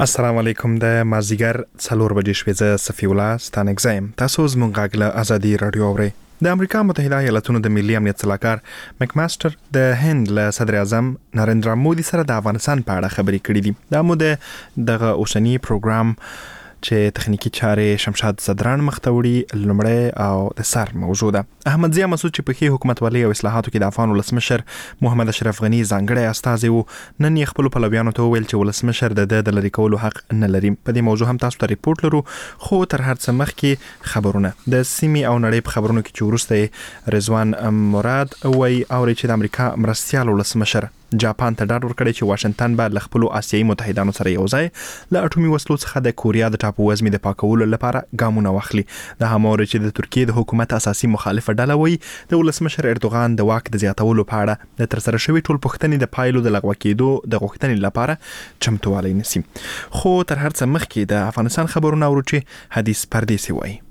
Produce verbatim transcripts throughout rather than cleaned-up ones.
السلام علیکم. د مازیګر څلور بجې شوې. زه صفی الله ستانک زایم. تاسو زموږ غږ له ازادي رادیو اورئ. د امریکا متحده ایالاتونو د ملي امنیت صلاحکار مک ماستر د هند له صدر اعظم نریندرا مودي سره د افغانستان په اړه خبرې کړې دي. دا مو د دغه اوسنی پروګرام چې تخنیکی چارې شمشاد صدران مختوړي لمړی او د سر موضوع ده. احمد ضیا مسعود چې په کې حکومتولۍ او اصلاحاتو کې د افغان ولسمشر محمد اشرف غنی ځانګړی استازی وو، نن یې خپل پلویانو ته وویل چې ولسمشر د د لری کولو حق نه لري. په دې موضوع هم تاسو ته ریپورت لرو، خو تر هر څه مخکې خبرونه د سیمې او نړۍ په خبرونو کې چې وروسته رضوان مراد وایي اوري چې د امریکا مرستیال ولسمشر جاپان ته ډاډ ورکړی چې واشنگټن به له خپلو آسیایي متحدانو سره یو ځای له اټومي وسلو څخه د کوریا د ټاپووزمې د پاکولو لپاره ګامونه واخلي. د هماوري چې د ترکیې د حکومت اساسي مخالفه ډله وایي د ولسمشر اردوغان د واک د زیاتولو په اړه د ترسره شوي ټول پوښتنې د پایلو د لغوه کېدو د غوښتنې لپاره چمتووالی نیسي. خو تر هر څه مخکې د افغانستان خبرونه اورو چې حدیث پردیسي وایي.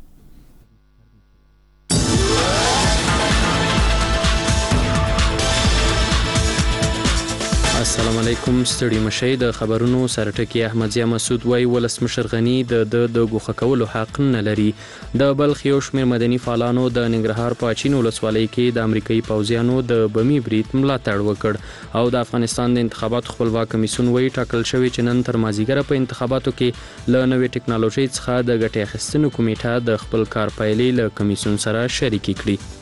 السلام علیکم. ستړي مشي. د خبرونو سرټکی احمد ضیا مسعود وایي ولسمشر غنی د د ګوښه کولو حق نه لري. د بلخ یو شمېر مدني فعالانو د ننګرهار په اچین ولسوالۍ کې د امریکایي پوځیانو د بمي برید ملاتړ وکړ او د افغانستان د انتخاباتو خپلواک کمیسیون وایي ټاکل شوی چې نن تر مازیګره په انتخاباتو کې له نوې ټکنالوژي څخه د ګټې اخیستنې کمیټه د خپل کار پایلې له کمیسیون سره شریکې کړي.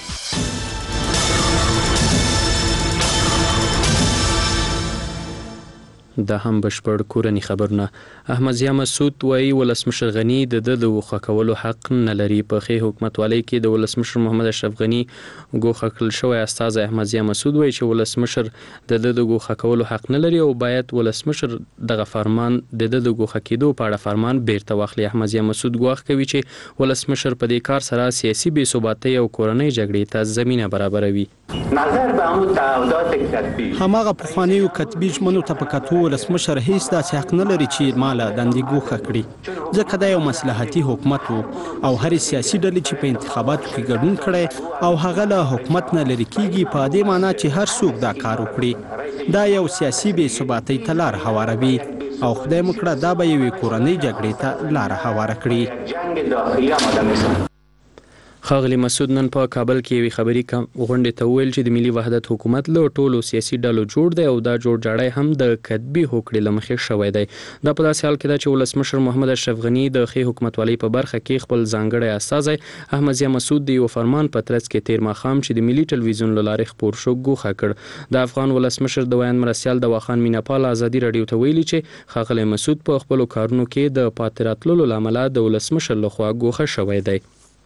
دا هم بشپړ کورنی خبرونه. احمد ضیا مسعود وایي ولسمشر غنی د د ګوښه کولو حق نه لري. په خې حکومتوالۍ کې د ولسمشر محمد اشرف غنی ګوښه کړل شوی استازی احمد ضیا مسعود وایي چې ولسمشر د د ګوښه کولو حق نه لري او باید ولسمشر دغه فرمان د د ګوښه کېدو په اړه فرمان بیرته واخلي. احمد ضیا مسعود ګواښ کوي چې ولسمشر په دې کار سره سیاسي بې ثباتۍ او کورنۍ جګړې ته زمینه برابروي. نظر به همون تعهدات کتبی هماغه پخوانیو کتبي ژمنو ته په کتو ولسمشر هیڅ داسې حق نه لري چې ماله دندې ګوښه کړي، ځکه دا یو مصلحتي حکومت و او هرې سیاسي ډلې چې په انتخاباتو کې ګډون کړی او هغه له حکومت نه لرې کیږي په دې معنی چې هر څوک دا کار وکړي دا یو سیاسي بې ثباتۍ ته لار هواروي او خدای مو کړه دا به یوې کورنۍ جګړې ته لار هواره کړي. جنگ داخلی آماده ښاغلي مسعود نن په کابل کې یوې خبري غونډې ته وویل چې د ملي وحدت حکومت له ټولو سیاسي ډلو جوړ دی او دا جوړ جاړی هم د کتبي هوکړې له مخې شوی دی. دا په داسې حال کې ده چې ولسمشر محمد اشرف غنی د ښې حکومتوالۍ په برخه کې خپل ځانګړی استازی احمد ضیا مسعود د یو فرمان په ترڅ کې تیر ماښام چې د ملي ټلویزیون له لارې خپور شو ګوښه کړ. د افغان ولسمشر د ویاند مرستیال د واخان میناپال ازادي راډیو ته ویلي چې ښاغلی مسعود په خپلو کارونو کې د پاتې راتللو له امله د ولسمشر لخوا ګوښه شوی دی.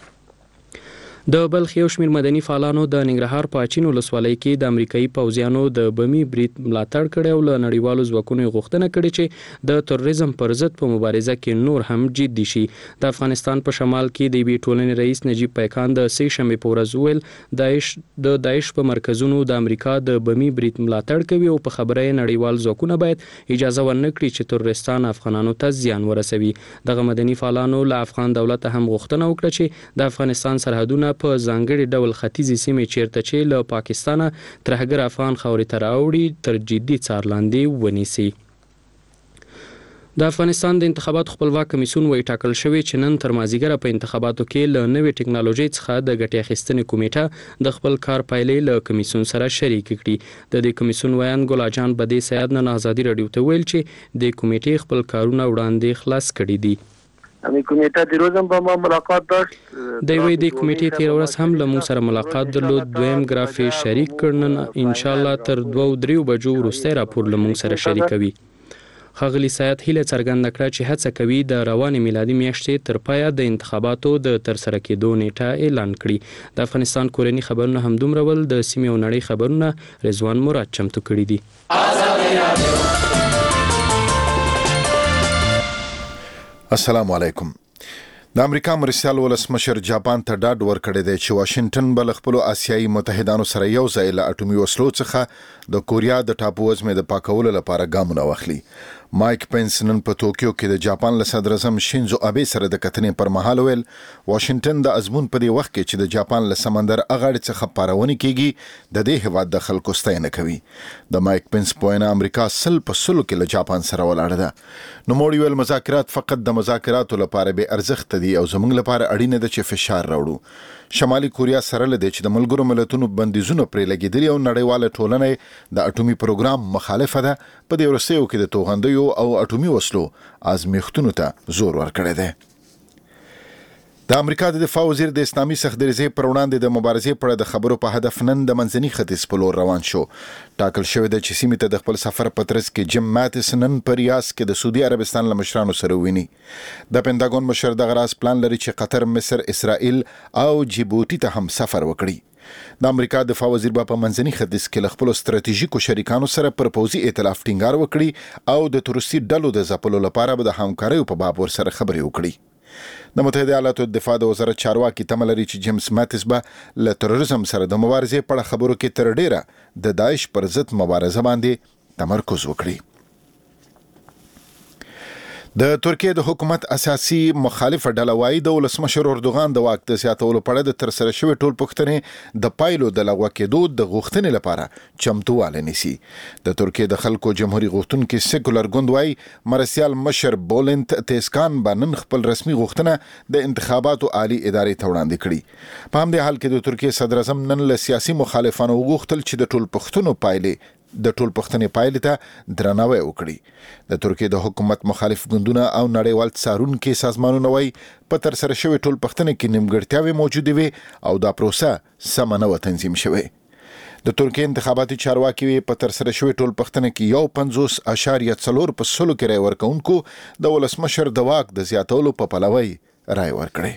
د بلخ یو شمېر مدني فعالانو د ننګرهار په اچین ولسوالۍ کې د امریکایي پوځیانو د بمي برید ملاتړ کړی او له نړیوالو ځواکونو یې غوښتنه کړې چې د تروریزم پر ضد په مبارزه کې نور هم جدي شي. د افغانستان په شمال کې د یوې ټولنې رئیس نجیب پیکان د سې شنبې په ورځ وویل داعش د داعش په مرکزونو د امریکا د بمي برید ملاتړ کوي او په خبره یې نړیوال ځواکونه باید اجازه ورنه کړي چې تروریستان افغانانو ته زیان ورسوي. دغه مدني فعالانو له افغان دولت هم غوښتنه وکړه چې د افغانستان سرحدونه په ځانګړي ډول ختیځې سیمې چیرته چې له پاکستانه ترهګر افغان خاورې ته راوړي تر جدي څار لاندې ونیسي. د افغانستان د انتخاباتو خپلواک کمیسیون وایي ټاکل شوی چې نن تر مازیګره په انتخاباتو کې له نوې ټکنالوژۍ څخه د ګټې اخیستنې کمیټه د خپل کار پایلې له کمیسیون سره شریکې کړي. د دې کمیسیون ویاند ګل اجان بدې سیاد نن ازادي راډیو ته ویل چې د کمیټې خپل کارونه وړاندې خلاص کړي دي. همین کمیټه د روزم با ما ملاقات داشت. د وی د کمیټې تیر ورځ هم له موږ سره ملاقات درلود. دویم ګرافي شریک کړنن ان شاء الله تر دوه دریو بجو وروسته راپور له موږ سره شریکوي. ښاغلي سید هیله څرګنده کړه چې هڅه کوي د روانې میلادي میاشتې تر پایه د انتخاباتو د ترسره کېدو نیټه اعلان کړي. د افغانستان کورني خبرونه هم دومره ول. د سیمې او نړۍ خبرونه رضوان مراد چمتو کړي دي. السلام علیکم. د امریکا مرستیال ولسمشر جاپان ته ډاډ ورکړی دی چې واشنگټن به له خپلو آسیایي متحدانو سره یو ځای له اټومي وسلو څخه د کوریا د ټاپووزمې د پاکولو لپاره ګامونه واخلي. مایک پنس نن په توکیو کې د جاپان له صدر اعظم شینزو ابه سره د کتنې پر مهال ویل واشنگټن د ازمون په دی وخت کې چې د جاپان له سمندر اغاړې څخه پارونه کیږي د دې هواد د خلکو ستاینه کوي. د مایک پنس په وینا امریکا سل په سلو کې له جاپان سره ولاړه ده. نو موړي ویل مذاکرات فقط د مذاکراتو لپاره به ارزښت دي او زموږ لپاره اړینه ده چې فشار راوړو. شمالي کوریا سره لدی چې د ملګرو ملتونو بندیزونه پرې لګیدلي او نړیواله ټولنه د اټومي پروګرام مخالفه ده. په دې ورسېو کې د توغندیو او اټومي وسلو ازمیښتونو ته زور ورکړی دی. د امریکا د دفاع وزیر د اسلامي سختدریزۍ پر وړاندې د مبارزې په اړه د خبرو په هدف نن د منځني ختیځ په لور روان شو. ټاکل شوی دی چې سیمې ته د خپل سفر په ترڅ کې جیم ماتس نن په ریاض کې د سعودي عربستان له مشرانو سره ویني. د پینټاګون مشر دغه راز پلان لري چې قطر، مصر، اسرائیل او جیبوټي ته هم سفر وکړي. د امریکا دفاع وزیر په منځني ختیځ کې له خپل ستراتیژیکو شریکانو سره پر پوځي ائتلاف ټینګار وکړي او د تروریستي ډلو د ځپلو لپاره به د همکارۍ په باب ورسره خبرې وکړي. د متحده ایالاتو دفاع د وزارت چارواکي تمه لري چې جیمز ماتس به له تروریزم سره د مبارزې په اړه خبرو کې تر ډیره د داعش پر ضد مبارزه باندې تمرکز وکړي. د ترکیه د حکومت اساسي مخالفه ډله وايي د ولسمشر اردوغان د واک د زیاتولو په اړه د ترسره شوی ټول پوښتنې د پایلو د لغوه کېدو د غوښتنې لپاره چمتووالی نیسي. د ترکیه د خلکو جمهوریت غوښتونکي سیکولر ګوند وايي مرسیال مشر بولنت تیسکان به نن خپل رسمي غوښتنه د انتخاباتو عالی ادارې ته وړاندې کړي. په همدې حال کې د ترکیه صدر اعظم نن له سیاسي مخالفانو وغوښتل چې د ټول پوښتنو پایلې د ټول پښتنې پایلې ته درناوی وکړي. د ترکیه د حکومت مخالف ګوندونه او نړیوال څارونکي سازمانونه وايي په تر سره شوی ټول پښتنې کې نیمګړتیاوې موجودې وي او دا پروسه سمه نه و تنظیم شوې. د ترکیه انتخاباتي چارواکي په تر سره شوی ټول پښتنې کې یو پنځوس اشاریه څلور په سلو کې رای ورکونکو د ولسمشر د واک د زیاتولو په پلوي رای ورکړي.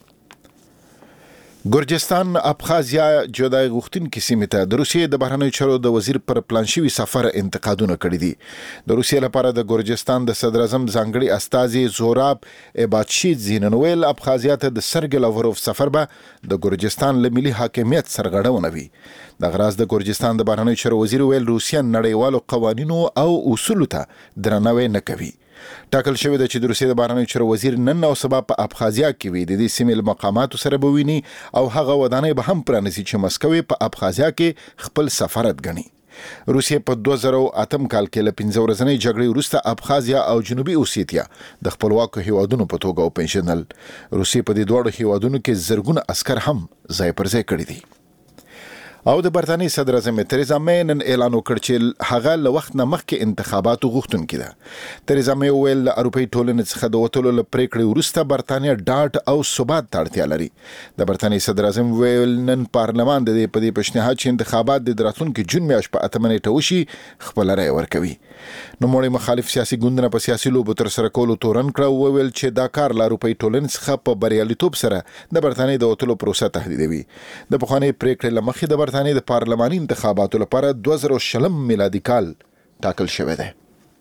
ګرجستان ابخازیا جدای غوښتونکي سیمې ته د روسیې د بهرنیو چارو د وزیر پر پلان شوي سفر انتقادونه کړي دي. د روسیې لپاره د ګرجستان د صدر اعظم ځانګړي استازي زوراب ایباتشیدزي نن ویل ابخازیا ته د سرګي لاوروف سفر به د ګرجستان له ملي حاکمیت سرغړونه وي. د غراز د ګرجستان د بهرنیو چارو وزیر ویل روسیا نړیوالو قوانینو او اصولو ته درناوی نه کوي. ټاکل شوی دی چې د روسیې د بهرنیو چارو وزیر نن او سبا په ابخازیا کې وي. د دې سیمې له مقاماتو سره به ویني او هغه ودانۍ به هم پرانیسي چې مسکو په ابخازیا کې خپل سفارت ګڼي. روسیې په دوه زره اتم کال کې له پنځه ورځنۍ جګړې وروسته ابخازیا او جنوبي اوسیتیا د خپلواکو هیوادونو په توګه وپېژندل. روسیې په دې دوه هیوادونو کې زرګونه عسكر هم ځای پر ځای کړي دي. او د برتانیې صدر اعظم تریزا مې نن اعلان وکړ چې هغه له وخت نه مخکې انتخاباتو غوښتونکې ده. تریزا مې وویل له اروپایي ټولنې څخه د وتلو له پریکړې وروسته برتانیه ډاډ او ثبات ته اړتیا لري. د برتانیې صدر اعظم ویل نن پارلمان د دې په دې پیشنهاد چې انتخابات د راتلونکي جون میاشت په اتمه نیټه وشي خپل رای ورکوي. نو موږ مخالف سیاسي ګوندونه په سیاسي لوبو تر سره کولو تورن کړ او ویل چې دا کار له اروپایي ټولنې څخه په بریالیتوب سره د برتانیې د وتلو پروسه تهدیدوي. د پخوانۍ پریکړې له مخې د برتانیې د پارلماني انتخاباتو لپاره دوه زره شلم میلادي کال ټاکل شوی دی.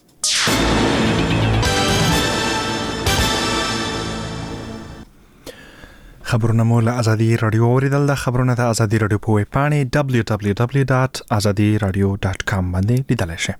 خبرونه مو له ازادي رادیو اوریدل. د خبرونه د ازادي رادیو په ویب پاڼې دبلیو دبلیو دبلیو ډاټ ازادي رادیو ډاټ کام باندې لیدلای شئ.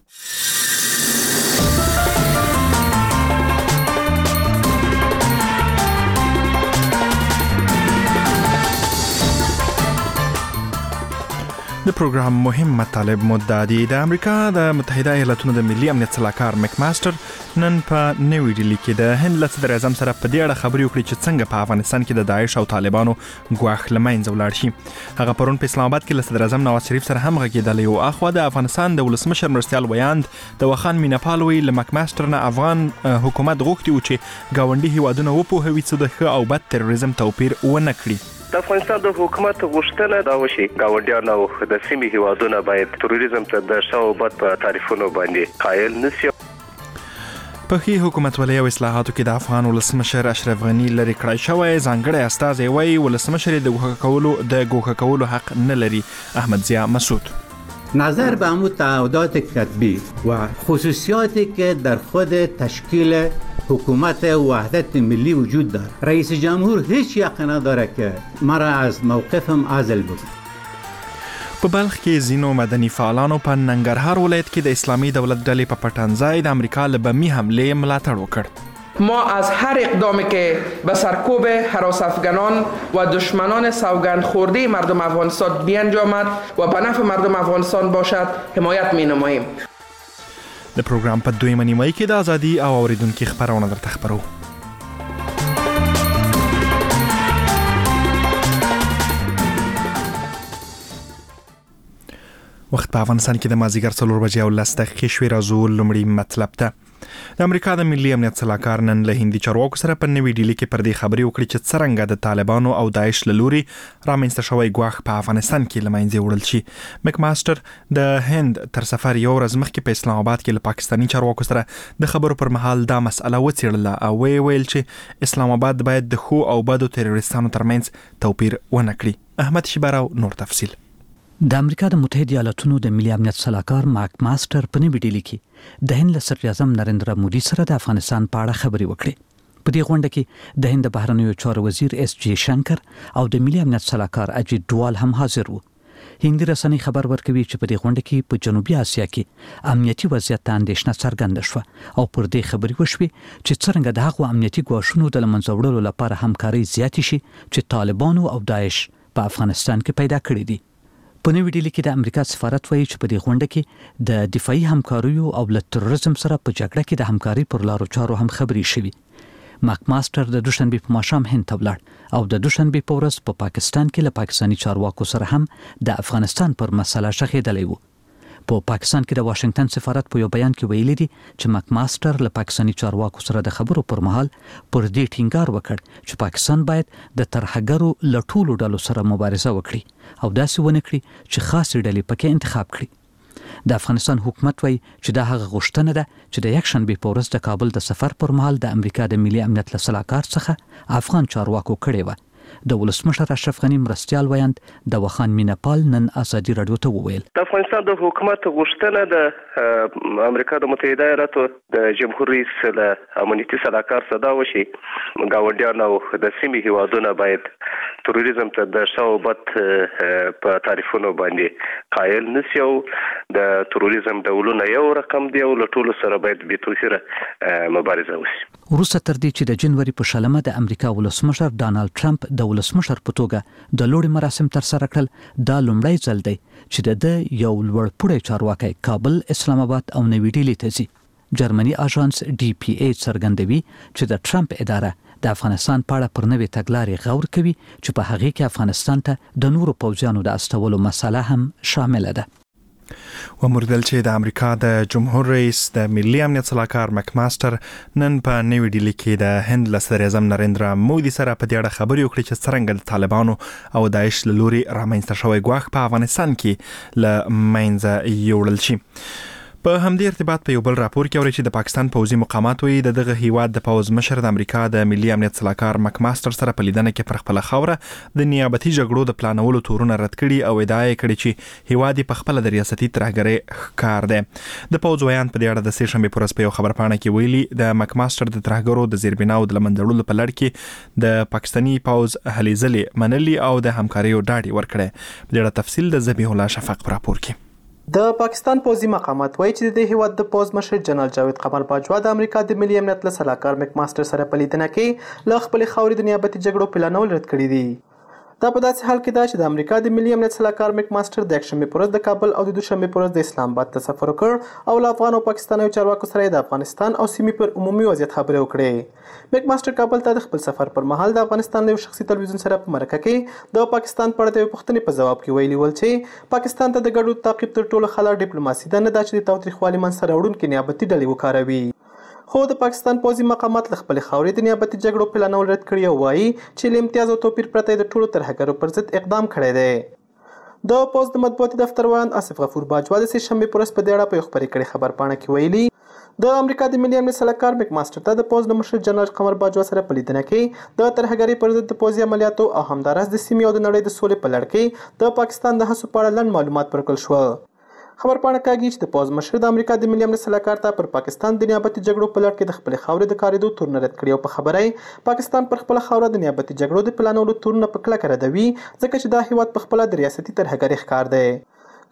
د پروګرام مهم مطالب مدعي د امریکا د متحده ایالاتونو د ملي امنیت سلاکار مک ماستر نن په نوې ډیلی کې د هند له صدر اعظم سره په دې اړه خبرې وکړې چې څنګه په افغانستان کې د داعش او طالبانو ګواښ له منځه ولاړ شي. هغه پرون په اسلام آباد کې له صدر اعظم نواز شریف سره هم غږېدلی او اخوا د افغانستان د ولسمشر مرستیال ویاند د وخان میناپال وی له مک ماستر نه افغان حکومت غوښتي و چې ګاونډي هیوادونه وپوهوي چې د ښه او بد تروریزم توپیر ونه کړي. د افغانستان د حکومت غوښتنه دا وشي ګاونډیان او د سیمې هیوادونه باید تروریزم ته د ښه او بد په تعریفونو باندې قایل نشي. په ښې حکومتولۍ او اصلاحاتو کې د افغان ولسمشر اشرف غني لرې کړی شوی ځانګړی استازی وایي ولسمشر د ګوښه کولو د ګوښه کولو حق نه لري. احمد ضیا مسعود نظر به امو تعهدات کتبی و خصوصیاتی که در خود تشکیل حکومت وحدت ملی وجود دارد. رئیس جمهور هیچ یقین نداره که مرا از موقفم عزل بکنه. په بلخ کې ځینو مدني فعالانو په ننګرهار ولایت کې د اسلامي دولت ډلې په پټنځای د امریکا له بمي حملې ملاتړ وکړ. ما از هر اقدامی که به سرکوب هراس افغانان و دشمنان سوگند خورده مردم افغانستان بیانجامد و به نفع مردم افغانستان باشد حمایت می نماییم. د پروګرام په دویمه نیمه کې د ازادي او اوریدونکو خبرونه درته خبرو. وخت په افغانستان کې د مازیګر څلور بجې او لس دقیقې شوې. راځو لومړی مطلب ته. د امریکا د ملي امنیت سلاکار نن له هندي چارواکو سره په نوې ډیلي کې پر دې خبرې وکړې چې څرنګه د طالبانو او داعش له لوري رامنځته شوی ګواښ په افغانستان کې له منځه وړل شي. مک ماستر د هند تر سفر یو ورځ مخکې په اسلام آباد کې له پاکستاني چارواکو سره د خبرو پر مهال دا مسأله وڅېړله او ویې ویل چې اسلام آباد باید د ښو او بدو تروریستانو ترمنځ توپیر ونه کړي. احمد شیباراو نور تفصیل. د امریکا د متحده ایالاتونو د ملي امنیت سلاکار ماک ماستر په نوې ډیلي کې د هند صدر اعظم نریندرا مودي سره د افغانستان په اړه خبرې وکړې. په دې غونډه کې د هند بهرنیو چارو وزیر اس جی شنکر او د ملي امنیت سلاکار اجیت ډوال هم حاضر وو. هندي رسنۍ خبر ورکوي چې په دې غونډه کې په جنوبي اسیا کې امنیتي وضعیت ته اندېښنه څرګنده شوه او پر دې خبرې وشوې چې څرنګه د هغو امنیتي ګواښونو د له منځه وړلو لپاره همکاري زیاتې شي چې طالبانو او داعش په افغانستان کې پیدا کړي دي. په نوې ډیلي کې د امریکا سفارت وایي چې په دې غونډه کې د دفاعي همکاریو او له تروریزم سره په جګړه کې د همکاري پر لارو چارو هم خبرې شوې. ماک ماستر د دوشنبه په ماښام هند ته ولاړ او د دوشنبه په ورځ په پاکستان کې له پاکستاني چارواکو سره هم د افغانستان پر مسله شخېدلی وو. په پاکستان کې د واشنگټن سفارت په یو بیان کې ویلي دي چې ماک ماستر له پاکستاني چارواکو سره د خبرو پر مهال پر دې ټینګار وکړ چې پاکستان باید د ترهګرو له ټولو ډلو سره مبارزه وکړي او داسې ونه کړي چې خاصې ډلې پکې انتخاب کړي. د افغانستان حکومت وایي چې دا هغه غوښتنه ده چې د یکشنبه په ورځ د کابل د سفر پر مهال د امریکا د ملي امنیت له سلاکار څخه افغان چارواکو کړې وه. د ولسمشر اشرف غنی مرستیال ویاند د وخان مینپال نن ازادي رادیو ته وویل د افغانستان د حکومت غوښتنه د امریکا د متحده ایالاتو د جمهور رئیس له امنیتي سلاکار صدا وشي ګاونډیان او د سیمې هیوادونه باید تروریزم ته د شاوبت په تعریفونو باندې قائل نشي او د تروریزم ډولونه یو رقم دی او له ټولو سره باید بې توفیره مبارزه وشي. وروسته تر دې چې د جنوري په شلمه د امریکا ولسمشر ډانلډ ټرمپ د ولسمشر په توګه د لوړ مراسم تر سره کړل، دا لومړی ځل دی چې د یو لوړ پوړی چارواکي کابل، اسلام آباد او نوې ډیلي ته ځي. جرمني اژانس ډي پی ای څرګندوي چې د ټرمپ اداره د افغانستان په اړه پر نوې تګلارې غور کوي چې په هغه کې افغانستان ته د نورو پوځیانو د استولو مسله هم شامل ده. وموردل چې د امریکا د جمهور رئیس د ملي امنیت سلاکار مک ماستر نن په نوې ډیلي کې د هند له صدر اعظم نریندرا مودي سره په دې اړه خبرې وکړې چې څرنګه د طالبانو او داعش له لوري رامنځته شوی ګواښ په افغانستان کې له منځه یوړل شي. په همدې ارتباط په یو بل راپور کې اوري چې د پاکستان پوځي مقامات وایي د دغه هیواد د پوځ مشر د امریکا د ملي امنیت سلاکار مک ماستر سره په لیدنه کې پر خپل خوره د نیابتي جګړو د پلانولو تورونه رد کړي او ادعا یې کړې چې هیواد په خپل د ریاستي ترهګرۍ ښکار دی. د پوځ ویان په دې اړه د سې شنبې په ورځ په یو خبرپاڼه کې ویلي د مک ماستر د ترهګرو د زیربناو د لمنځړلو په لړ کې د پاکستاني پوځ هلې ځلې منلي او د همکاریو ډاډ ورکړی. په دې اړه تفصیل د ذبیح الله شفق په راپور کې. د پاکستان پوځي مقامات وایي چې د هیواد د پوځ مشر جنرال جاوید قمر باجوا د امریکا د ملي امنیت له سلاکار مک ماستر سره په لیدنه کې له خپل خاورې د نیابتي جګړو پلانول رد کړي دي. دا په داسې حال کې ده چې د امریکا د ملي امنیت سلاکار مک ماستر د یکشنبه په ورځ د کابل او د دوشنبه په ورځ د اسلام آباد ته سفر وکړ او له افغان او پاکستاني چارواکو سره د افغانستان او سیمې پر عمومي وضعیت خبرې وکړې. مک ماستر کابل ته د خپل سفر پر مهال د افغانستان له شخصي تلویزیون سره په مرکه کې د پاکستان په اړه د پوښتنې په ځواب کې ویلي ول چې پاکستان ته د ګډو تعقیب تر ټولو خلا ډیپلوماسي ده، نه دا چې د تاوتریخوالي منځ سره وړونکې نیابتي ډلې وکاروي. خو د پاکستان پوځي مقامات له خپل خاورې د نیابتي جګړو پلانول رد کړي او وایي چې له امتیاز او توپیر پرته د ټولو ترهګرو پر ضد اقدام کړی دی. د پوځ د مطبوعاتي دفتر ویاند آصف غفور باجوا د سې شنبې په ورځ په دې اړه په یو خبرې کړې خبرپاڼه کې ویلي د امریکا د ملي امنیت سلاکار مک ماستر ته د پوځ د مشر جنرال قمر باجوا سره په لیدنه کې د ترهګرۍ پر ضد د پوځي عملیاتو او همداراز د سیمې او د نړۍ د سولې په لړ کې د پاکستان د هڅو په اړه لنډ معلومات ورکړل شو. خبرپاڼه کاږي چې د پوځ مشر د امریکا د ملي امنیت سلاکار ته پر پاکستان د نیابتي جګړو په لړ کې د خپل خاورې د کاریدو تورونه رد کړي او په خبره پاکستان پر خپل خاوره د نیابتي جګړو د پلانولو تورونه په کلکه ردوي ځکه چې دا هیواد په خپل د ریاستي ترهګرۍ ښکار دی.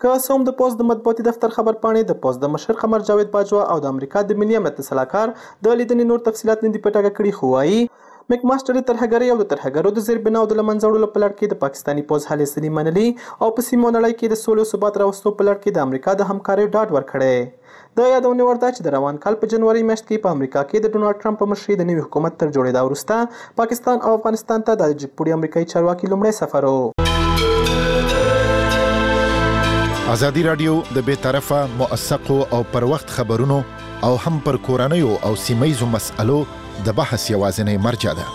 که څه هم د پوز د مطبوعاتي دفتر خبر پاڼې د پوز د مشر قمر جاوید باجوا او د امریکا د ملي امنیت صلاحکار د لیدنې نور تفصيلات نه دي په ټاګه کړي، خو وايي میک ماستر د ترهګرۍ او د ترهګرو د زیربناو د لمنځه وړلو په لړ کې د پاکستاني پوز هلې ځلې منلي او په سیمه نړۍ کې د سولې او ثبات راوستو په لړ کې د امریکا د همکارۍ ډاډ ورکړی. د یادونه وړ ده چې د روان کال په جنوري میاشت کې په امریکا کې د ډونالډ ټرمپ په مشرۍ د نوي حکومت تر جوړېدا وروسته پاکستان او افغانستان ته د جګپوړي امریکایي چارواکي لومړی سفر و. ازادي راډیو د بې طرفه موثقو او پر وخت خبرونو او هم پر کورنیو او سیمایي مسألو د بحث یوازینی مرجع ده.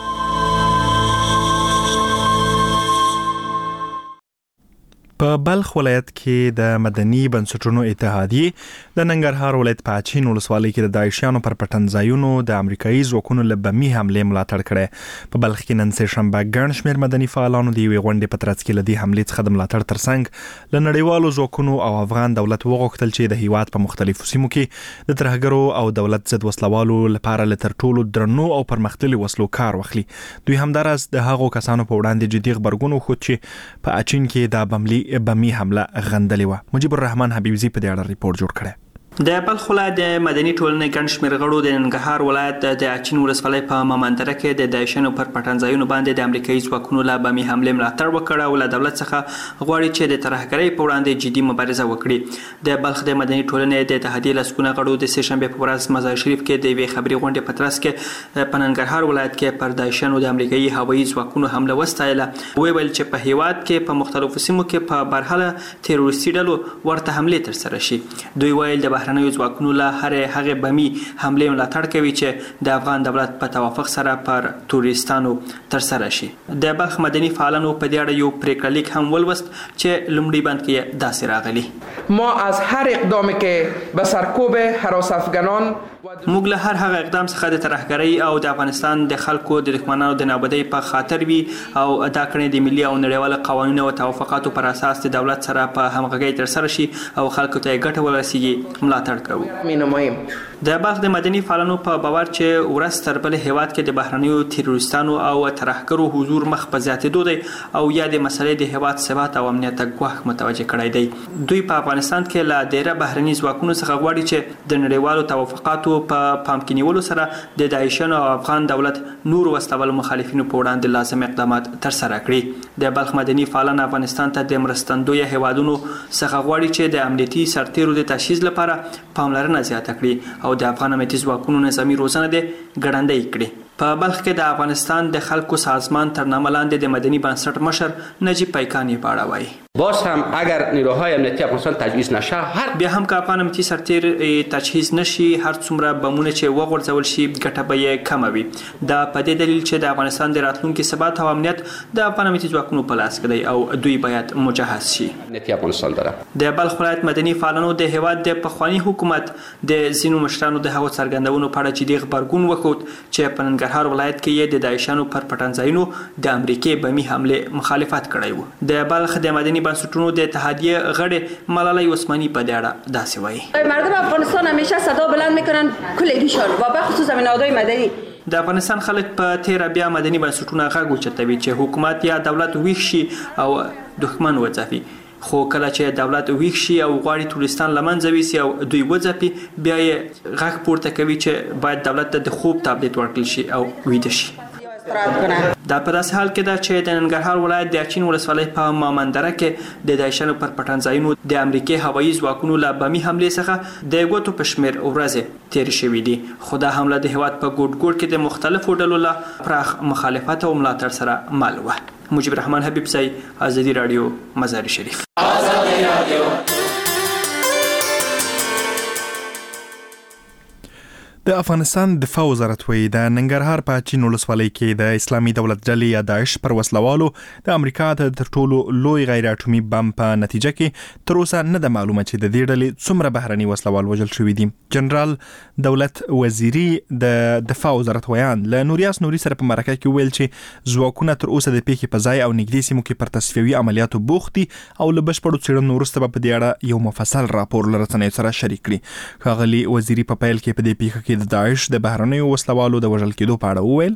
په بلخ ولایت کې د مدني بنسټونو اتحادیه د ننګرهار ولایت په اچین ولسوالۍ کې د داعشیانو پر پټنځایونو د امریکایي ځواکونو له بمي حملې ملاتړ کړی. په بلخ کې نن سه شنبه ګڼ شمېر مدني فعالانو د یوې غونډې په ترڅ کې له دې حملې څخه د ملاتړ ترڅنګ له نړیوالو ځواکونو او افغان دولت وغوښتل چې د هیواد په مختلفو سیمو کې د ترهګرو او دولت ضد وسلوالو لپاره له تر ټولو درنو او پرمختللي وسلو کار واخلي. دوی همدارس د هغو کسانو په وړاندې جدي غبرګون وښود چې په اچین کې د بملي بمی حمله غندلې و. مجيب الرحمن حبيبزي په دې اړه ریپورت جوړ کړی. د بلخ ولایت د مدني ټولنې ګڼ شمېر غړو د ننګرهار ولایت د اچین ولسوالۍ په مامندره کې د داعشانو پر پټنځایونو باندې د امریکایي ځواکونو له بمي حملې ملاتړ وکړ او له دولت څخه غواړي چې د ترهګرۍ په وړاندې جدي مبارزه وکړي. د بلخ د مدني ټولنې د اتحادیې لسګونه غړو د سه شنبې په ورځ مزار شریف کې د یوې خبري غونډې په ترڅ کې په ننګرهار ولایت کې پر داعشانو د امریکایي هوایي ځواکونو حمله وستایله. ویل چې په هیواد کې په مختلفو سیمو کې په برحاله تروریستي ډلو ورته حملې ترسره شي. دوی ویل د بهرنیو ځواکونو هر هغه بمی حمله ملاتړ کوي چې د افغان دولت په توافق سره پر تورستانو تر سره شي. د بلخ مدني فعالانو په دې اړه یو پریکړلیک هم ولوست چې لومړی بند کې داسې راغلی: ما از هر اقدامی که به سرکوب هراس افغانان موږ له هر هغه اقدام څخه د ترهګرۍ او د افغانستان د خلکو د دښمنانو د نابودۍ په خاطر وي او دا کړنې د ملي او نړیوالو قوانینو او توافقاتو پر اساس د دولت سره په همغږۍ تر سره شي او خلکو ته ګټه ورسیږي ملاتړ کوو. د بلخ د مدني فعالانو په باور چې ورځ تر بلې هیواد کې د بهرنیو تروریستانو او ترهګرو حضور مخ په زیاتېدو دی او یا د مسلې د هیواد ثبات او امنیت ته ګواښ متوجه کړی دی. دوی په افغانستان کې له ډیره بهرني ځواکونو څخه غواړي چې د نړیوالو توافقاتو په پام کې نیولو سره د داعشانو او افغان دولت نور وسلوال مخالفینو په وړاندې لازم اقدامات تر سره کړي. د بلخ مدني فعالان افغانستان ته د مرستندوی هیوادونو څخه غواړي چې د امنیتي سرتیرو د تشخیص لپاره پاملرنه زیاته کړي او د افغان امنیتي ځواکونو نظامي روزنه د ګړندۍ کړي. په بلخ کې د افغانستان د خلکو سازمان تر نامه لاندې د مدني بنسټ مشر نجیب پیکانی په اړه وایي: باز هم اگر نیروهای امنیتی افغانستان تجهیز نشه هر بیا هم که افغان امنیتي سرتیر تجهیز نشي هر څومره بمونه چې وغورځول شي ګټه به یې کمه وي. دا په دې دلیل چې د افغانستان د راتلونکي ثبات او امنیت د افغان امنیتي ځواکونو په لاس کې دی او دوی باید مجهز شي. امنیتي افغانستان داره. د بلخ ولایت مدني فعالانو د هیواد د پخوانی حکومت د ځینو مشرانو د هغو څرګندونو په اړه چې د غبرګون وکړ چې په ننګرهار ولایت کې د داعشانو پر پټنځایونو د امریکای بمی حمله مخالفت کړی و. د بلخ د مدني بنسټونو د اتحادیه غړي ملالۍ عثماني په دې اړه داسې وایي: مردم افغانستان همیشه صدا بلند میکنن کلگیشان و به خصوص نهادهای مدنی. د افغانستان خلک په تیر بیا مدني بنسټونه غږ اوچتوي چې حکومت یا دولت ویښ شي او دښمن وځپي. خو کله چې دولت ویښ شي او غواړي تورستان لمنځه ویسي او دوی وځپي بیا یې غږ پورته کوي چې باید دولت ته د خوب تابلیت ورکړل شي او ویده شي. دا په داسې حال کې ده چې د ننګرهار ولایت د اچین ولسوالۍ په مامندره کې د داعشانو پر پټنځایونو د امریکای هوایي ځواکونو له بمي حملې څخه د ګوتو په شمېر ورځې تېرې شوې دي. خو دا حمله د هیواد په ګوټ ګوټ کې د مختلفو ډلو له پراخ مخالفت او ملاتړ سره مل وه. مجيب الرحمن حبيبزي، ازادي رادیو، مزار شریف. ازادي رادیو. د افغانستان دفاع وزارت وایي د ننګرهار په اچین ولسوالۍ کې د اسلامي دولت ډلې یا داعش پر وسلوالو د امریکا د تر ټولو لوی غیر اټومي بم په نتیجه کې تر اوسه نه ده معلومه چې د دې ډلې څومره بهرني وسلوال وژل شوي دي. جنرال دولت وزیری د دفاع وزارت ویان له نوریاس نوري سره په مرکه کې ویل چې ځواکونه تر اوسه د پیښې په ځای او نږدې سیمو کې پر تصفیوي عملیاتو بوخت دي او له بشپړو څېړنو وروسته به په دې اړه یو مفصل راپور له رسنیو سره شریک کړي. ښاغلي وزیری په پیل کې په دې پیښه کې د داعش د بهرنیو وسلوالو د وژل کېدو په اړه وویل: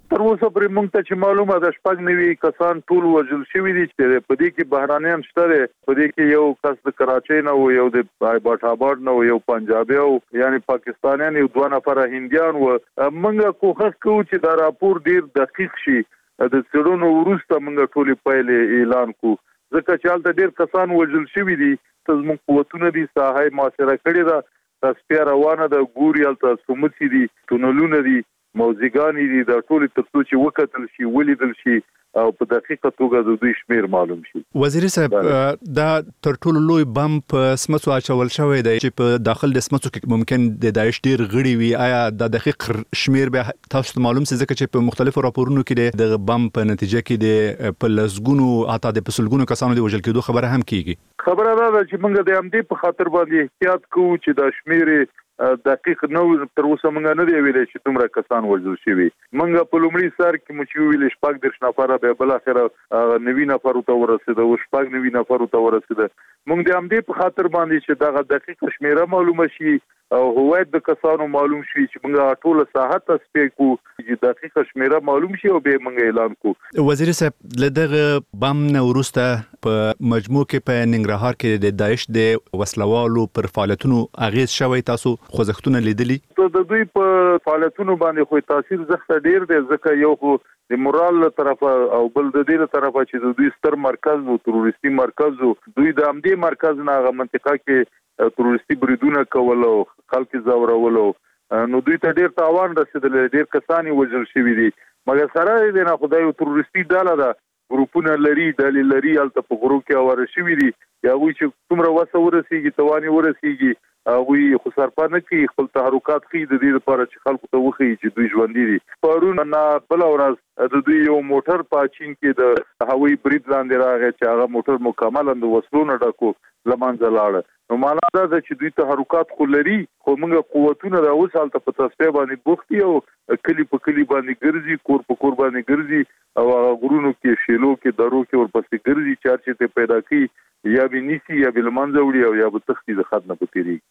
تر اوسه پرې موږ ته چې معلومه ده شپږ نوي کسان ټول وژل شوي دي چې په دې کې بهرانیان شته دی. په دې کې یو کس د کراچۍ نه و، یو د ایباټ آباد نه و، یو پنجابي و، یعنی پاکستانیان، یو دوه نفره هندیان و. موږ کوښښ کوو چې دا راپور ډیر دقیق شي. د څېړنو وروسته موږ ټولې پایلې اعلان کوو، ځکه چې هلته ډیر کسان وژل شوي دي. ته زموږ قوتونه دي، ساحه یې محاصره کړې ده، تصفیه روانه ده، ګوري هلته سمڅې دي، تونلونه دي، موزیګانې دي، دا ټولې تر څو چې وکتل شي، ولیدل شي او په دقیقه توګه د دوی شمیر معلوم شي. وزیر صاحب، دا تر ټولو لوی بم په سمڅو اچول شوی دی چې په داخل د سمڅو کې ممکن د داعش ډیر غړي وي. آیا دا دقیق شمیر به تاسو ته معلوم سي؟ ځکه چې په مختلفو راپورونو کې د بم په نتیجه کې د په لسګونو حتی د پسلګونو کسانو د وژل کېدو خبره هم کیږي. خبره ده چې موږ د همدې په خاطر باندې احتیاط کوو چې دا شمیر دقیق نو تر اوسه موږ نه دی ویلي چې دومره کسان وژل شوي. موږ په لومړي سر کې مو چې ویلې شپږ دېرش نفره به بل اخره نوي نفرو ته ورسېده او شپږ نوي نفرو ته ورسېده. موږ د همدې په خاطر باندې چې دغه دقیق شمیره معلومه شي او هویت د کسانو معلوم شي چې موږ ټول ساحه تصفیه کوو، چې دقیق شمیره معلوم شي او به موږ اعلان کوو. وزیر صاحب، لدغه بم نه وروسته په مجموع کې په ننګرهار کې د داعش د وسلوالو پر فعالیتونو اغیز شوی، تاسو خوځښتونه لیدلي؟ د دوی په فعالیتونو باندې خو تاثیر زخته ډیر دی، ځکه یو خو د مورال له طرفه او بل د دې له طرفه چې د دوی ستر مرکز و، تروریستي مرکز و، دوی د همدې مرکز نه هغه منطقه کې تروریستي بریدونه کول او خلک ځورول، نو دوی ته ډیر تاوان رسېدلی، ډیر کسان یې وژل شوي دي. مګر سره دې نه خدای یو تروریستي ډله ده، ګروپونه لري، ډلې لري، هلته په غرو کې اواره شوي دي. یا هغوی چې څومره وسه ورسېږي، توان یې ورسېږي، هغوی خو سرپا نه کوي، خپل تحرکات ښیي د دې لپاره چې خلکو ته وښیي چې دوی ژوندي دي. پرون نه بله ورځ د دوی یو موټر په چین کې د هوایي برید لاندې راغی چې هغه موټر مکملا د وسلو نه ډکو، له منځه لاړه. نو معنا دا ده چې دوی تحرکات خو لري، خو موږ قوتونه دا اوس هلته په تصفیه باندې بوخت دي او کلي په کلي باندې ګرځي، کور په کور باندې ګرځي او هغه غرونو کې، شیلو کې، درو کې ورپسې ګرځي، چې هر چې ته پیدا کوي یا به نیسي یا به له منځه وړي او یا به تښتي، د خط نه به تېرېږي.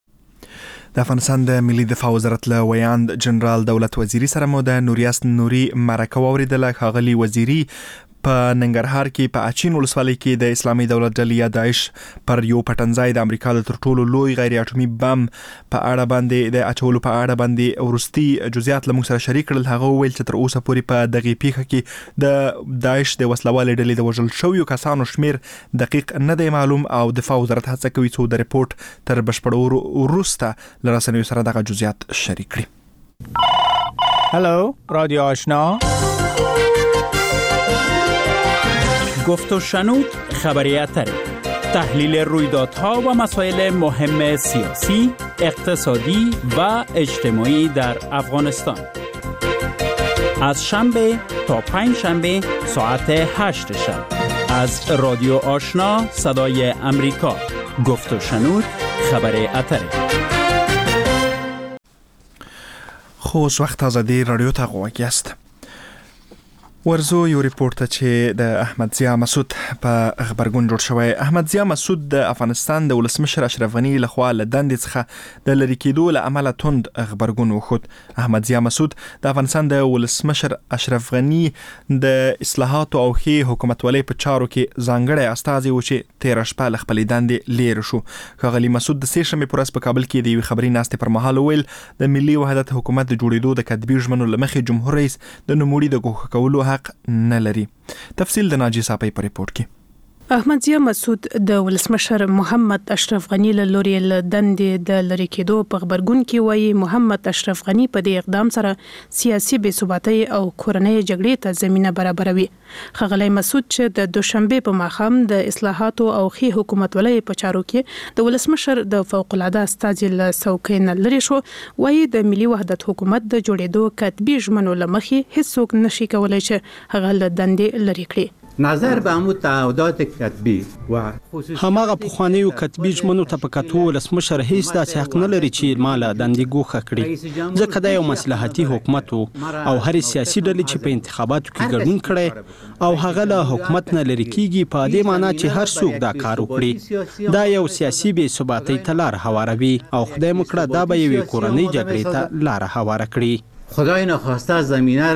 د افغانستان د ملي دفاع وزارت له ویاند جنرال دولت وزیری سره مو د نوریاست نوري مرکه واوریدله. ښاغلي وزیری په ننګرهار کې په اچین ولسوالۍ کې د اسلامي دولت ډلې یا داعش پر یو پټنځای د امریکا د تر ټولو لوی غیر اټومي بم په اړه باندې د اچولو په اړه باندې ورستي جزئیات له موږ سره شریک کړل. هغه ویل چې تر اوسه پورې په دغه پیښه کې د داعش د وسلوالې ډلې د وژل شویو کسانو شمیر دقیق نه دی معلوم او دفاع وزارت هڅه کوي څو د ریپورت تر بشپړولو وروسته له رسنیو سره دغه جزئیات شریک کړي. هلو رادیو آشنا، گفت و شنود خبری اتر، تحلیل رویدادها و مسائل مهم سیاسی، اقتصادی و اجتماعی در افغانستان. از شنبه تا پنج شنبه ساعت هشت شب از رادیو آشنا صدای امریکا. گفت و شنود خبری اتر. خوش وقت آزادی رادیو تا غواگی است. ورزو یو ریپورت چې د احمد ضیا مسعود په خبرګون جوړ شوی. احمد ضیا مسعود د افغانستان د ولسمشر اشرف غنی لخوا له دندې څخه د لری کېدو له امله توند خبرګون وخت. احمد ضیا مسعود د افغانستان د ولسمشر اشرف غنی د اصلاحات او ښې حکومتولۍ په چارو کې ځانګړی استازی و چې تیر شپه له خپلې دندې لرې شو. ښاغلي مسعود د سې شنبې پر ورځ په کابل کې د یوې خبري ناستې پر مهال ویل د ملي وحدت حکومت د جوړېدو د کتبي ژمنو له مخې جمهور رئیس د نوموړي د ګوښه کولو حق نه لري. تفصیل د ناجی صاحب په ریپورت کې. احمد ضیا مسعود د ولسمشر محمد اشرف غنی له لوري له دندې د لری کېدو په خبرګون کې وایي محمد اشرف غنی په دې اقدام سره سیاسي بې ثباتۍ او کورنۍ جګړې ته زمينه برابروي. ښاغلی مسعود چې د دوشنبه په ماښام د اصلاحاتو او ښې حکومتولۍ په چارو کې د ولسمشر د فوق العاده استازي له څوکۍ نه لرې شو، وایي د ملي وحدت حکومت د جوړېدو کتبي ژمنو له مخې هیڅوک نشي کولای چې هغه له دندې لرې کړي. نظر به همو تعهدات کتبی و هماغه پخوانیو کتبي ژمنو ته په کتو ولسمشر هیڅ داسې حق نه لري چې مال دندې ګوښه کړي، ځکه دا یو مصلحتي حکومت او هرې سیاسي ډلې چې په انتخاباتو کې ګډون کړي او هغه له حکومت نه لري کیږي په دې معنی چې هر څوک دا کار وکړي دا یو سیاسي بې ثباتۍ ته لار هواروي او خدای مکړه دا به یوې کورنۍ جګړې ته لار هواره کړي. خدای ناخواسته زمینه را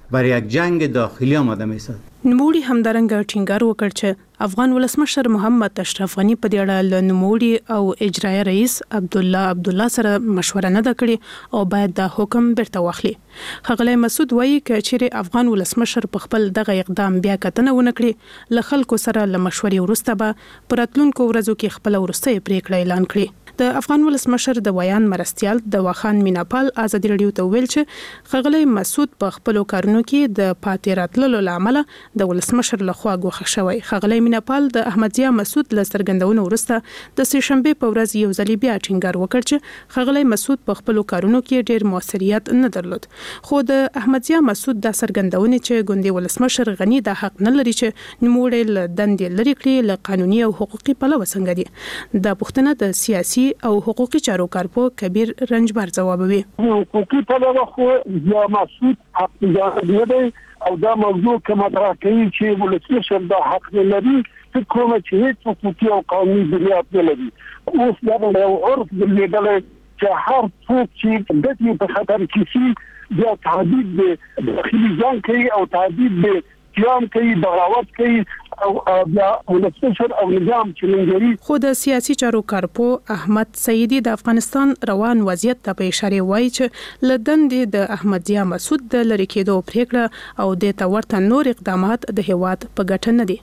بر یک جنگ داخلی آماده می‌شد. نوموړي همدارنګه ټینګار وکړ چې افغان ولسمشر محمد اشرف غنی په دې اړه له نوموړي او اجرایي رئیس عبدالله عبدالله سره مشوره نه ده کړې او باید دا حکم بیرته واخلي. ښاغلی مسعود وایي چې چیرې افغان ولسمشر په خپل دغه اقدام بیا کتنه ونه کړي له خلکو سره له مشورې وروسته به په راتلونکو ورځو کې خپل وروستۍ پریکړه اعلان کړي. د افغان ولسمشر د ویان مرستيال د واخان میناپال ازادي رادیو ته ویل چې ښاغلی مسعود په خپل کارونو کې د پاتې راتللو لامل د ولسمشر لخوا ګوښه شوی. ښاغلی میناپال د احمدضیاء مسعود له څرګندونو وروسته د سه شنبه په ورځ یو ځل بیا ټینګار وکړ چې ښاغلی مسعود په خپل کارونو کې ډېر موثریت نه درلود. خو د احمدضیاء مسعود د څرګندونې چې ګوندي ولسمشر غنی د حق نه لري چې نوموړي له دندې لري کړي له قانوني او حقوقي پلوه څنګه دي. د پښتنه د سیاسي او حقوقي چارو کارپو کبیر رنجبر جوابوي. حقوقي پلوه خو یا مسعود حق نه دی او دا موضوع کوم مطرح کوي چې ولسمشر د حق نه لري چې کوم چې هیڅ حقوقي او قانوني بنیاد نه لري. اوس دا یو عرف درلودل چې هر څوک چې د دې په خاطر کې شي بیا تعدید د داخلي ځان کوي او تعدید د قیام کوي بغاوت کوي او بیا ولسمشر او نظام چلنجري. خو د سیاسي چارو کارپو احمد سیدی د افغانستان روان وضعیت ته په اشاره وایي چې لدندې د احمدضیاء مسعود د لری کېدو پریکړه او د تورته نور اقدامات د هیواد په ګټه نه دي.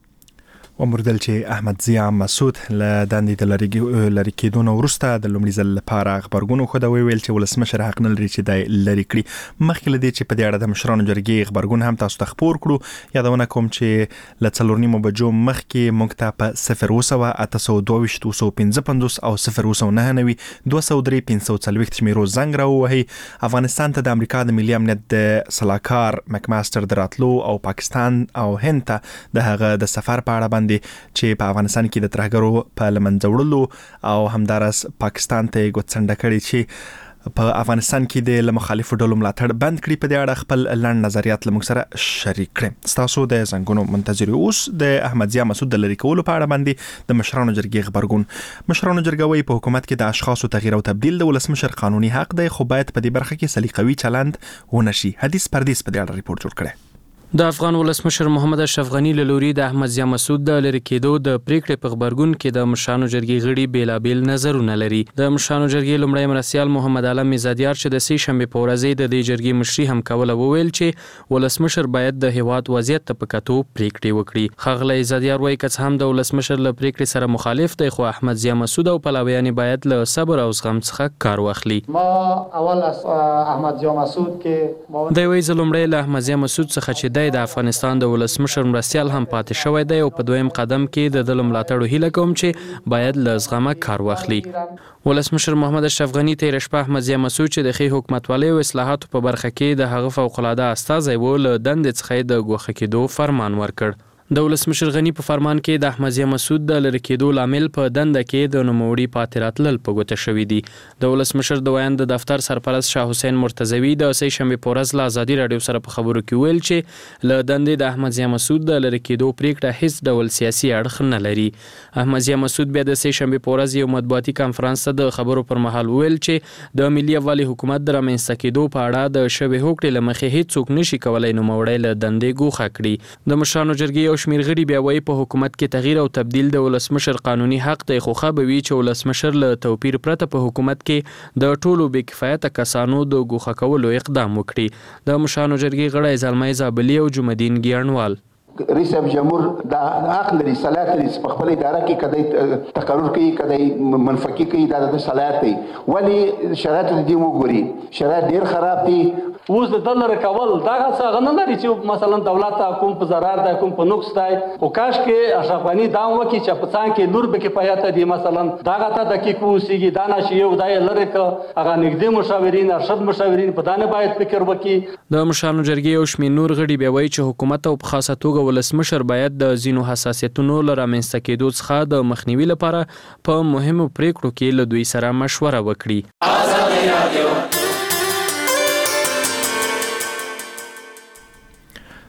ومردل چې احمدضیاء مسعود له دندې د لری کېدو نه وروسته د لومړي ځل لپاره خبرګون خو دا ویل چې ولسمشر حق نه لري چې د لری کړي. مخکې له دې چې په دې اړه د مشرانو جرګې خبرګون هم تاسو ته خبر کړو. یادونه کوم چې له څلور نیمو بجو مخکې موږ ته په صفر وسوه اته سوه دوه ویشت اوه سوه پنځه پنځوس او صفر اوه سوه نهه نوي دوه سوه درې پنځه سوه څلوېښت شمیرو زنګ راووهئ. افغانستان ته د امریکا د ملي امنیت د سلاکار مکماستر د راتلو او پاکستان او هند ته د هغه د سفر په اړه چې په افغانستان کې د ترهګرو په لمنځه وړلو او همدارس پاکستان ته ګوتڅنډه کړي چې په افغانستان کې د مخالفو ډلو ملاتړ بند کړي په دې اړه خپل لنډ نظریات له موږ سره شریک کړي. ستاسو د زنګونو منتظر اوس د احمدضیاء مسعود د لری کولو په اړه باندې د مشرانو جرګې خبرګون. مشرانو جرګه وايي په حکومت کې د اشخاصو تغییر او تبديل د ولسمشر قانوني حق دی خو باید په دې برخه کې سلیقوي چلند ونه شي. حدیث پردیس په دې اړه ریپورت جوړ کړی. د افغان ولسمشر محمد اشرف غنی له لوري د احمدضیاء مسعود د لری کېدو د پریکړې په خبرګون کې د مشرانو جرګې غړي بیلابیل نظرونه لري. د مشرانو جرګې لومړی مرستيال محمد عالم میزادیار چې د سه شنبه په ورځ د دې جرګې مشري هم کوله وویل چې ولسمشر باید د هیواد وضعیت ته په کتو پریکړې وکړي. ښاغلی میزادیار وایي که هم د ولسمشر له پریکړې سره مخالف دی خو احمدضیاء مسعود او پلویان باید له صبر او زغم څخه کار واخلي. ما اول از احمدضیاء مسعود کې د وی زلمړی له احمدضیاء مسعود څخه چې د افغانستان د ولسمشر مرستيال هم پاتې شوی دی او په دویم قدم کې د دل ملاتړو هیله کوم چې باید له زغمه کار واخلي. ولسمشر محمد اشرف غنی ته رشپه احمدضیاء مسعود چې د خې حکومتولۍ او اصلاحاتو په برخه کې د هغه فوق العاده استازی و له دندې څخه د ګوښه کېدو فرمان ورکړ. د ولسمشر غنی په فرمان کې د احمدضیاء مسعود د لری کېدو لامل په دنده کې د نوموړي پاتې راتلل په ګوته شوی دی. د ولسمشر د ویان د دفتر سرپرست شاه حسین مرتضوی د سه شنبه په ورځ له ازادي رادیو سره په خبرو کې ویل چې له دندې د احمدضیاء مسعود د لری کېدو پریکړه هیڅ ډول سیاسي اړخ نه لري. احمدضیاء مسعود بیا د سه شنبه په ورځ یو مطبوعاتي کانفرنس ته د خبرو پر مهال ویل چې د ملي یووالي حکومت د رامنځته کېدو په اړه د شوې هوکړې له مخې هیڅوک نشي کولای نوموړی له دندې ګوښه کړي. د مشرانو جرګې یو شمېر غړي بیا په حکومت کې تغییر او تبديل د ولسمشر قانوني حق دی خو خبروي چې ولسمشر له توپیر پرته په حکومت کې د ټولو بې کفایته کسانو د ګوښه کولو اقدام وکړي. د مشرانو جرګې غړی زلمۍ زابلي او جمعدین ګیانوال رئیس جمهور د حق لري صلاحیت لري په خپل اداره کې کدی تقرر کوي کدی منفقي کوي دا د صلاحیت دی ولی شرایط دې وګوري شرایط ډیر خراب دي. اوس د دلر کول دا څنګه نه لري چې مثلا دولت ته کوم په zarar ده کوم په نقص ده او کاش کې اشرف غنی دا وکی چې په څنګه کې نور به کفایت دي مثلا دا غته د کې کوسیږي دا نشي یو دای لره ک هغه نږدې مشاورین ارشد مشاورین په دانه باید فکر وکړي. د مشرانو جرګې او شمیر نور غړي به وایي چې حکومت او په خاصه توګه ولسمشر باید د زینو حساسیتونو لپاره رامنځته کېدو څخه د مخنیوي لپاره په مهمو پریکړو کې له دوی سره مشوره وکړي. آزادي رادیو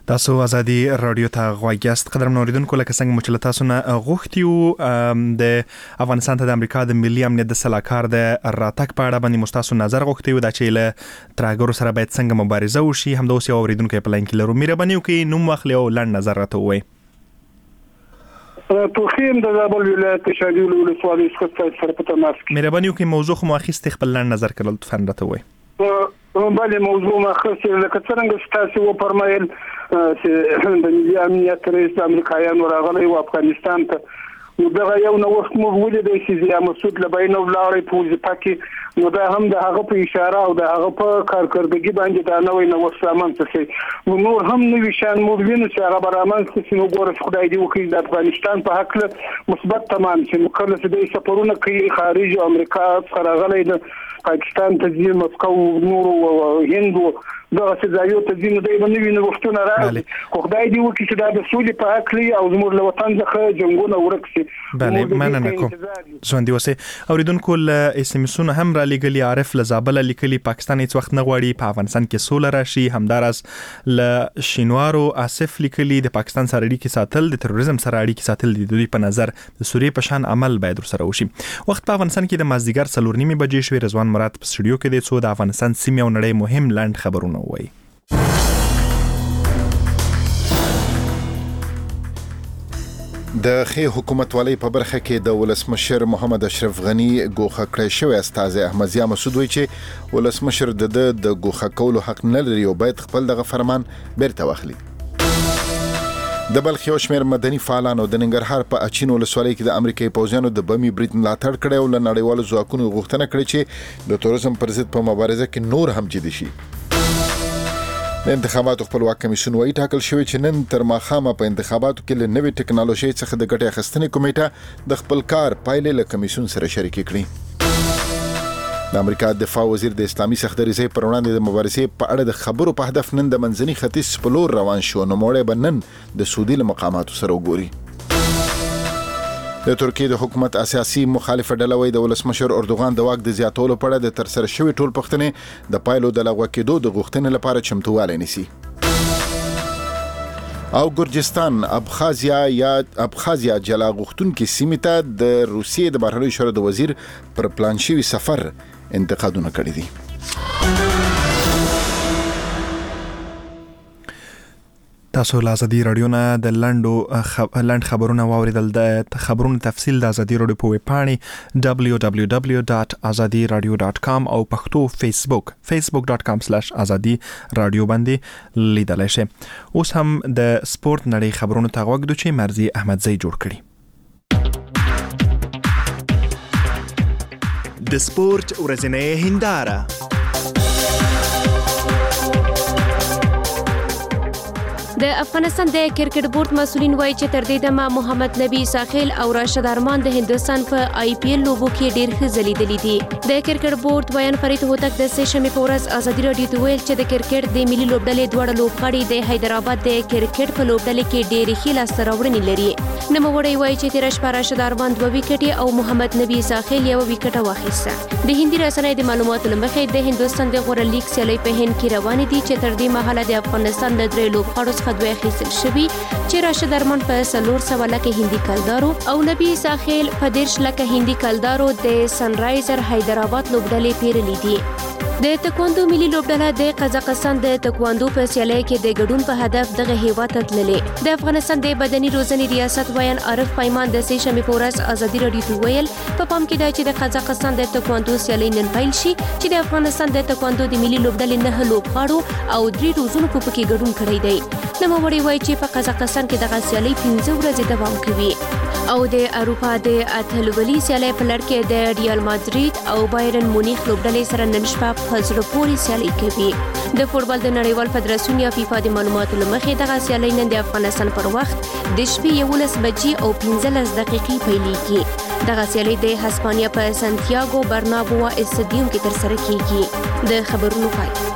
تاسو ازادي رادیو ته غواړئ قدر منوریدونکو لکه څنګه مو چې تاسو نه غوښتیو د افغانستان ته د امریکا د ملي امنیت د سلاکار د راتګ په اړه باندې مستاسو نظر غوښتیو د چې له ترګرو سره باید څنګه مبارزه وشي هم د اوس یو اوریدونکو په لاین کې لرو مهرباني وکړئ نوم واخلئ او لنډ نظر راته ووایئ. توخیم د زابل ولایت شاګیل ولسوالۍ څخه سره په تماس کې مهرباني وکړئ موضوع خو مو اخیستې خپل لنډ نظر کړل لطفا راته ووایئ. بله موضوع ما خاصه لکه څنګه ستاسو و فرمایل چې د ملي امنیت رئیس امریکایانو راغلی و افغانستان ته نو دا یو نو وخت مو ولیدای چې زیا مسعود لبینو ولارې په ځپا کې نو دا هم د هغه په اشاره او د هغه په کارکردګي باندې دا نوې نو سامان څه نو نور هم نو شان مو ویني چې هغه برامن څه نو ګور خدای دې وکړي د افغانستان په حق له مثبت تمام چې نو کله چې د سفرونه کوي خارج امریکا سره غلي د پاکستان ته ځي مسکو نور او هند دا څه ځایو ته ځي نو دوی باندې ویني وختونه راځي خو خدای دې وکړي چې دا د سولې په حق لري او زموږ له وطن څخه جنگونه ورکسي. بله مننه کوم ژوندۍ اوسئ. اوریدونکو له اس ام اسونو هم را لګلی عارف له زابل لیکلی پاکستان هیڅ وخت نه غواړي په افغانستان کې سوله راشي همدارس له شینوارو آصف لیکلی د پاکستان سره اړیکې ساتل د تروریزم سره اړیکې ساتل د دوی په نظر د سوریې په شان عمل باید ورسره وشي. وخت په افغانستان کې د مازدیګر څلور نیمې بجې شوې. رضوان مراد په سټوډیو کې دی څو د افغانستان سیمې او نړۍ مهم لاند خبرونه وایي. د خې حکومت والی په برخه کې د ولسمشر محمد اشرف غنی ګوښه کړی شوی استاد احمد ضیا مسعود وایي چې ولسمشر د د ګوښه کولو حق نه لري او باید خپل دغه فرمان بیرته واخلي. د بلخ یو شمېر مدني فعالانو د ننګرهار په اچین ولسوالۍ کې د امریکایي پوځیانو د بمي برید ملاتړ کړی او له نړیوالو ځواکونو غوښتنه کړې چې د تروریزم پر ضد په مبارزه کې نور هم جدي شي. د انتخاباتو خپلواک کمیسیون وايي ټاکل شوی چې نن تر ماښامه په انتخاباتو کې له نوې ټکنالوژي څخه د ګټې اخیستنې کمیټه د خپل کار پایلې له کمیسیون سره شریک کړي. د امریکا دفاع وزیر د اسلامي سختدریزۍ پر وړاندې د مبارزې په اړه د خبرو په هدف نن د منځني ختیځ په لور روان شو نو موړی به نن د سعودي له مقاماتو سره وګوري. د ترکیې د حکومت اساسي مخالفه ډله وایي د ولسمشر اردوغان د واک د زیاتولو په اړه د ترسره شوي ټول پوښتنې د پایلو د لغوه کېدو د غوښتنې لپاره چمتووالی نیسي. او ګرجستان ابخازیا یا ابخازیا جلا غوښتونکې سیمې ته د روسیې د بهرنیو چارو د وزیر پر پلان شوي سفر انتقادونه کړي دي. تاسو له ازادي رادیو نه د لنډو خب... لنډ خبرونه واوریدل. د خبرونو تفصیل د ازادي رادیو په ویب پاڼې دبلیو دبلیو دبلیو ډاټ ازادي رادیو ډاټ کام او پښتو فیسبوک فیسبوک ډاټ کام سلیش ازادي رادیو باندې لیدلای شئ. اوس هم د سپورت نړۍ خبرونو ته غوږ چې مرزي احمدزی جوړ کړي. د سپورت ورځنۍ هنداره. د افغانستان د کرکټ بورډ مسولین وایي چې تر دې دمه محمد نبی ساحل او راشد ارمان د هندستان په آی پی ایل لوبو کې ډېر ښه ځلیدلي دي. د کرکټ بورډ ویان فرید هوتک د سه شنبې په ورځ ازادي راډیو ته ویل چې د کرکټ د ملي لوبډلې دواړه لوبغاړي د حیدرآباد د کرکټ په لوبډلې کې ډېرې ښې لاسته راوړنې لري. نوموړی وایي چې تېره شپه راشد ارمان دوه ویکټې او محمد نبی ساحل یوه ویکټه واخیسته. د هندي رسنیو د معلوماتو له مخې د هندوستان د غوره لیګ سیالۍ په هند کې روانې دي چې تر دې مهاله د افغانستان د درې لوبغاړو څخه دوه اخیستل شوي چې راشد ارمان په څلور سوه لکه هندي کلدارو او نبی ساحل په دېرش لکه هندي کلدارو د سنرایزر حیدرآباد لوبډلې پیرلي دي. د تکواندو ملي لوبډله د قزاقستان د تکواندو په سیالۍ کې د ګډون په هدف دغه هیواد ته تللې. د افغانستان د بدني روزنې ریاست ویان عارف پیمان د سه شنبې په ورځ ازادي راډیو ته ویل په پام کې ده چې د قزاقستان د تکواندو سیالۍ نن پیل شي چې د افغانستان د تکواندو د ملي لوبډلې نه لوبغاړو او درې روزونکو پکې ګډون کړی دی. نوموړی وایي چې په قزاقستان کې دغه سیالۍ پنځه ورځې دوام کوي او د اروپا د اتلولي سیالۍ په لړ کې د ریال مادرید او بایرن مونیخ لوبډلې سره نن شپه په زړه پورې سیالۍ کوي. د فوټبال د نړیوال فدراسیون یا فیفا د معلوماتو له مخې دغه سیالۍ نن د افغانستان پر وخت د شپې یولس بجې او پنځلس دقیقې پیلېږي. دغه سیالۍ د هسپانیا په سانتیاګو برنابو استادیوم کې ترسره کیږي. د خبرونو پای.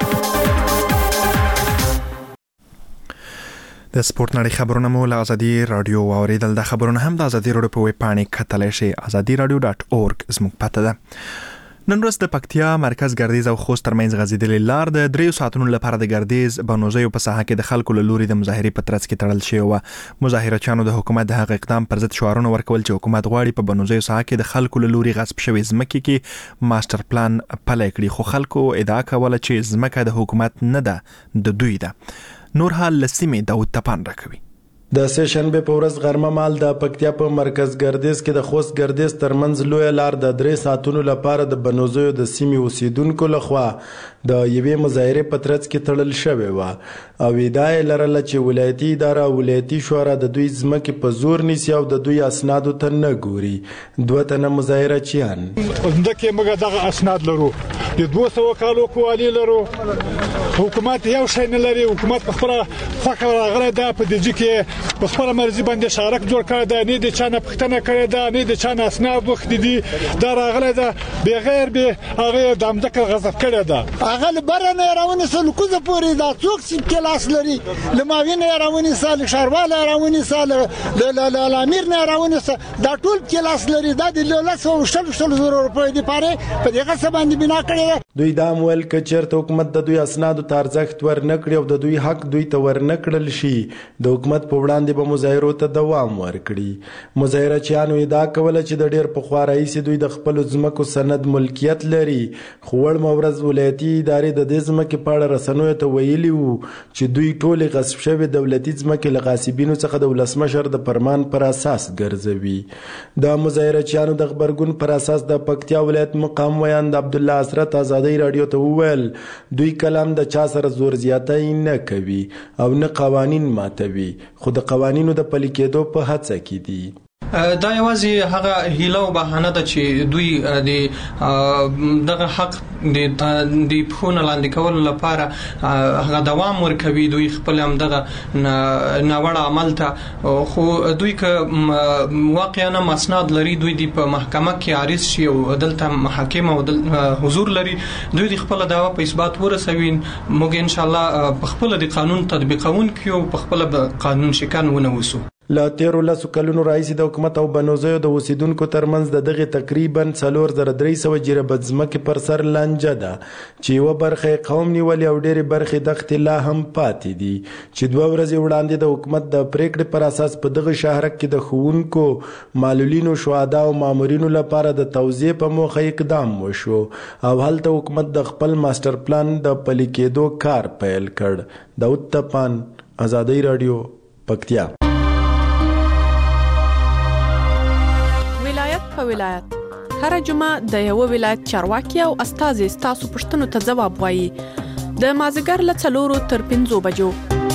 د سپورت نړۍ خبرونه مو له ازادي رادیو واوریدل. د خبرونه هم د ازادي رادیو په ویب پاڼې کتلی شئ ازادي رادیو ډاټ اورګ زموږ پته ده. نن ورځ د پکتیا مرکز ګردیز او خوست ترمنځ غځېدلې لار د دریو ساعتونو لپاره د ګردیز بنوزیو په ساحه کې د خلکو له لوري د مظاهرې په ترڅ کې تړل شوې وه. مظاهرچیانو د حکومت د هغه اقدام پر ضد شعارونه ورکول چې حکومت غواړي په بنوزیو ساحه کې د خلکو له لوري غصب شوې ځمکې کې ماستر پلان پلی کړي، خو خلکو ادعا کوله چې ځمکه د حکومت نه ده، د دوی ده. نور حال له سیمې داود تپان راکوي. د سه شنبه په ورځ غرمه مال د پکتیا په مرکز ګردیز کې د خوست ګردیز ترمنځ لوی لار د درې ساعتونو لپاره د بنوزیو د سیمې اوسیدونکو لخوا د یوې مظاهرې په ترڅ کې تړل شوې وه او ادعا یې لرله چې ولایتي اداره او ولایتي شورا د دوی ځمکې په زور نیسي او د دوی اسنادو ته نه ګوري. دوه تنه مظاهرچیان ځمکې موږ دغه اسناد لرو، د دوه سوه کالو کوالي لرو، حکومت یو شی نه لري، حکومت په خپله خوښه راغلی ده په دې کې په خپله مرضي باندې شارک جوړ کړی ده، نه د چا نه پوښتنه کړې ده، نه د چا نه اسناد وختي دي، دا راغلی ده بغیر بې هغې د همځکه غصب کړې ده. هغه له بره نه یې راونیسه له کوزه پورې دا څوک چې لاس لري، له ماوي نه یې راونیسه، له ښاروال یې راونیسه، له امیر نه یې راونیسه، دا ټول کې لاس لري. دا د لس سوه شلو شلو زرو روپیو دپاره په دې غصه باندې بنا کړې ده. دوی دا هم ویل که چېرته حکومت د دوی اسنادو ته ارزښت ورنه کړي او د دوی حق دوی ته ورنه کړل شي، د حکومت په وړاندې به مظاهرو ته دوام ورکړي. مظاهرچیانو ادعا کوله چې د ډېر پخوا راهیسې دوی د خپلو ځمکو سند ملکیت لري، خو وړمه ورځ ولایتي ادارې د دې ځمکې په اړه رسنیو ته ویلي وو چې دوی ټولې غصب شوې دولتي ځمکې له غاصبینو څخه د ولسمشر د فرمان پر اساس ګرځوي. د مظاهرچیانو د غبرګون پر اساس د پکتیا ولایت مقام ویاند عبدالله حسرت ازادۍ راډیو ته وویل دوی کلام د چا سره زور زیاتی نه کوي او نه قوانین ماتوي، خو د قوانینو د پلي کېدو په هڅه کې دي. دا یوازې هغه هیله او بهانه ده چې دوی د دغه حق د پښو نه لاندې کولو لپاره هغه دوام ورکوي، دوی خپل هم دغه ناوړه عمل ته، خو دوی که واقعا مسناد لري، دوی د په محکمه کې عارض شي او دلته محاکم او حضور لري، دوی د خپل دعوا په اثبات ورسوي. موږ ان شاء الله په خپل د قانون تطبیقونکو او په خپل قانون شکن ونه وسو. له تیرو لسو کلونو راهیسې د حکومت او بنوزیو د اوسیدونکو ترمنځ د دغې تقریبا څلور زره درې سوه جریبه ځمکې پر سر لانجه ده چې یوه برخه یې قوم نیولې او ډېرې برخې دښتې لا هم پاتې دي چې دوه ورځې وړاندې د حکومت د پریکړې پر اساس په دغه شهرک کې د ښوونکو، معلولینو، شهدا او مامورینو لپاره د توزیع په موخه اقدام وشو او هلته حکومت د خپل ماستر پلان د پلي کېدو کار پیل کړ. داود تپان، ازادۍ راډیو، پکتیا. په ولایت هر جمعه د یو ولایت چارواکي او استازي ستاسو پوښتنو ته ځواب وایي د مازیګر له څلورو تر پنځو بجو.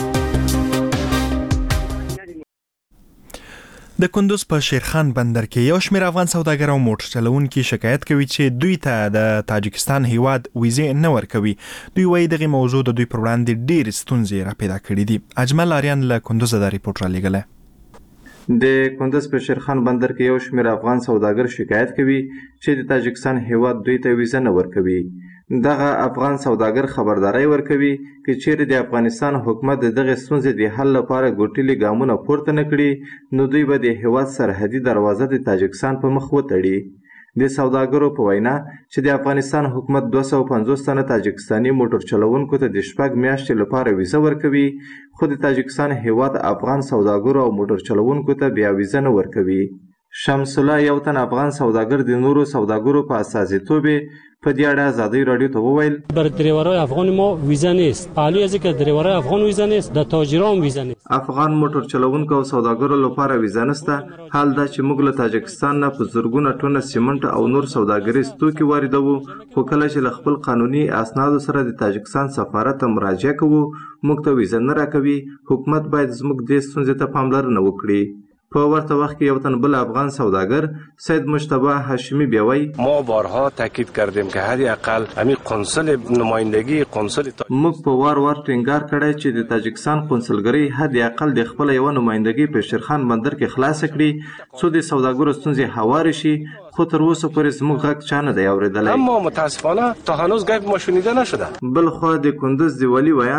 د کندوز په شیرخان بندر کې یو شمېر افغان سوداګر او موټر چلونکي شکایت کوي چې دوی ته د تاجکستان هیواد ویزې نه ورکوي. دوی وایي دغه موضوع د دوی پر وړاندې ډېرې ستونزې را پیدا کړي دي. اجمل آریان له کندوز دا ریپورټ را لېږلی. د کندز په شیرخان بندر کې یو شمېر افغان سوداګر شکایت کوي چې د تاجکستان هیواد دوی ته ویزه نه ورکوي. دغه افغان سوداګر خبرداري ورکوي چې چیرې د افغانستان حکومت د دغه ستونزې د حل لپاره ګوټلي ګامونه پورته نه کړي نو دوی به د هیواد سرحدي دروازه د تاجکستان په مخ وتړي. د سوداګرو په وینا چې د افغانستان حکومت دوه سوه پنځوس تنه تاجکستاني موټر چلوونکو ته د شپږ میاشتې لپاره ویزه ورکوي، خو د تاجکستان هیواد افغان سوداګرو او موټر چلوونکو ته بیا ویزه نه ورکوي. شمس الله یو تن افغان سوداګر د نورو سوداګرو په استازیتوب په دې اړه ازادۍ راډیو ته وویل بر دریورای افغان ما ویزه نیست، پهلوی از اینکه دریورای افغان ویزه نیست، د تاجران ویزه نیست. افغان موټر چلوونکو او سوداګرو لپاره ویزه نشته. حال دا چې موږ له تاجکستان نه په زرګونه ټنه سیمنټ او نور سوداګریز توکي واردوو، خو کله چې له خپل قانوني اسنادو سره د تاجکستان سفارت ته مراجعه کوو موږ ته ویزه نه راکوي. حکومت باید زموږ دې ستونزې ته پاملرنه وکړي. په ورته وخت کې یو تن بل افغان سوداگر سید مجتبی هاشمی بیاوی ما بارها تاکید کردیم که حد اقل همین قنصل نمایندگی قنصل موږ په وار وار ټینګار کړی چې د تاجکستان قنصلګرۍ حد اقل د خپل یو نمایندګي په شیرخان بندر کې خلاص کړي څو د سوداګرو ستونزې هوار شي، خو تر اوسه پورې زموږ غږ چا نه دی اورېدلی. اما متاسفانه تا هنوز غږ ما شنیده نشده. بل خو د کندوز د ولی ویاند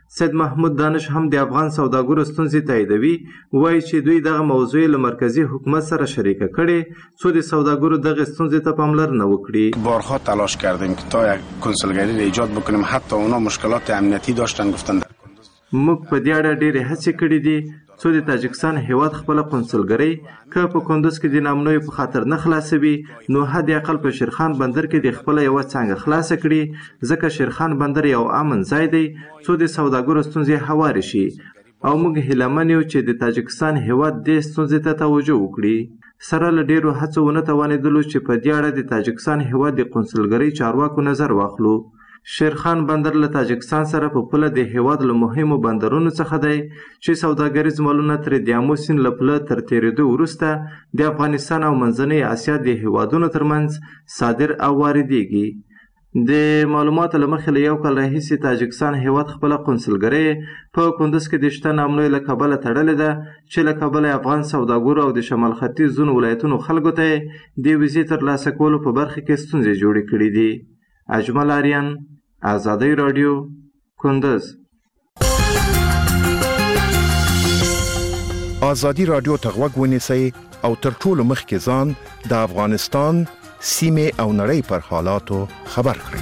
سید محمود دانش هم د افغان سوداګرو ستونزې تاییدوي، وایي چې دوی دغه موضوع له مرکزی حکومت سره شریکه کړي څو د سوداګرو دغه ستونزې ته پاملرنه وکړي. بارها تلاش کردیم که تا یک کنسولگری را ایجاد بکنیم، حتی اونا مشکلات امنیتی داشتن گفتن در کندوز. موږ په دې اړه ډېرې هڅې کړې دي څو د تاجکستان هیواد خپل قونسلګرۍ که په کندوز کې د نامنوي په خاطر نه خلاصوي نو حد اقل په شیرخان بندر کې د خپل یو څنګه خلاص کړي، ځکه شیرخان بندر یو امن ځای دی څو د سوداګرو ستونزې هواري شي او موږ هیلهمن یو چې د تاجکستان هیواد دې ستونزې ته توجه وکړي. سره له ډېرو هڅو ونه توانېدلو چې په دې اړه د تاجکستان هیواد د قونسلګرۍ چارواکو نظر واخلو. شیرخان بندر له تاجکستان سره په پوله د هیواد له مهمو بندرونو څخه دی چې سوداګریز مالونه ترې د آمو سیند له پوله تر تېرېدو وروسته د افغانستان او منځنۍ اسیا د هیوادونو ترمنځ صادر او واردېږي. د معلوماتو له مخې له یو کال راهیسې تاجکستان هیواد خپله قونسلګرۍ په کندوز کې د شته نامنوي له کبله تړلې ده چې له کبله افغان سوداګرو او د شمال ختیځ ځینو ولایتونو خلکو ته د ویزې ترلاسه کولو په برخه کې ستونزې جوړې کړي دي. اجمل آریان، آزادی رادیو، کندوز. آزادی رادیو ته غوږ ونیسئ او تر ټولو مخکې ځان د افغانستان سیمې او نړۍ پر حالاتو خبر کړئ.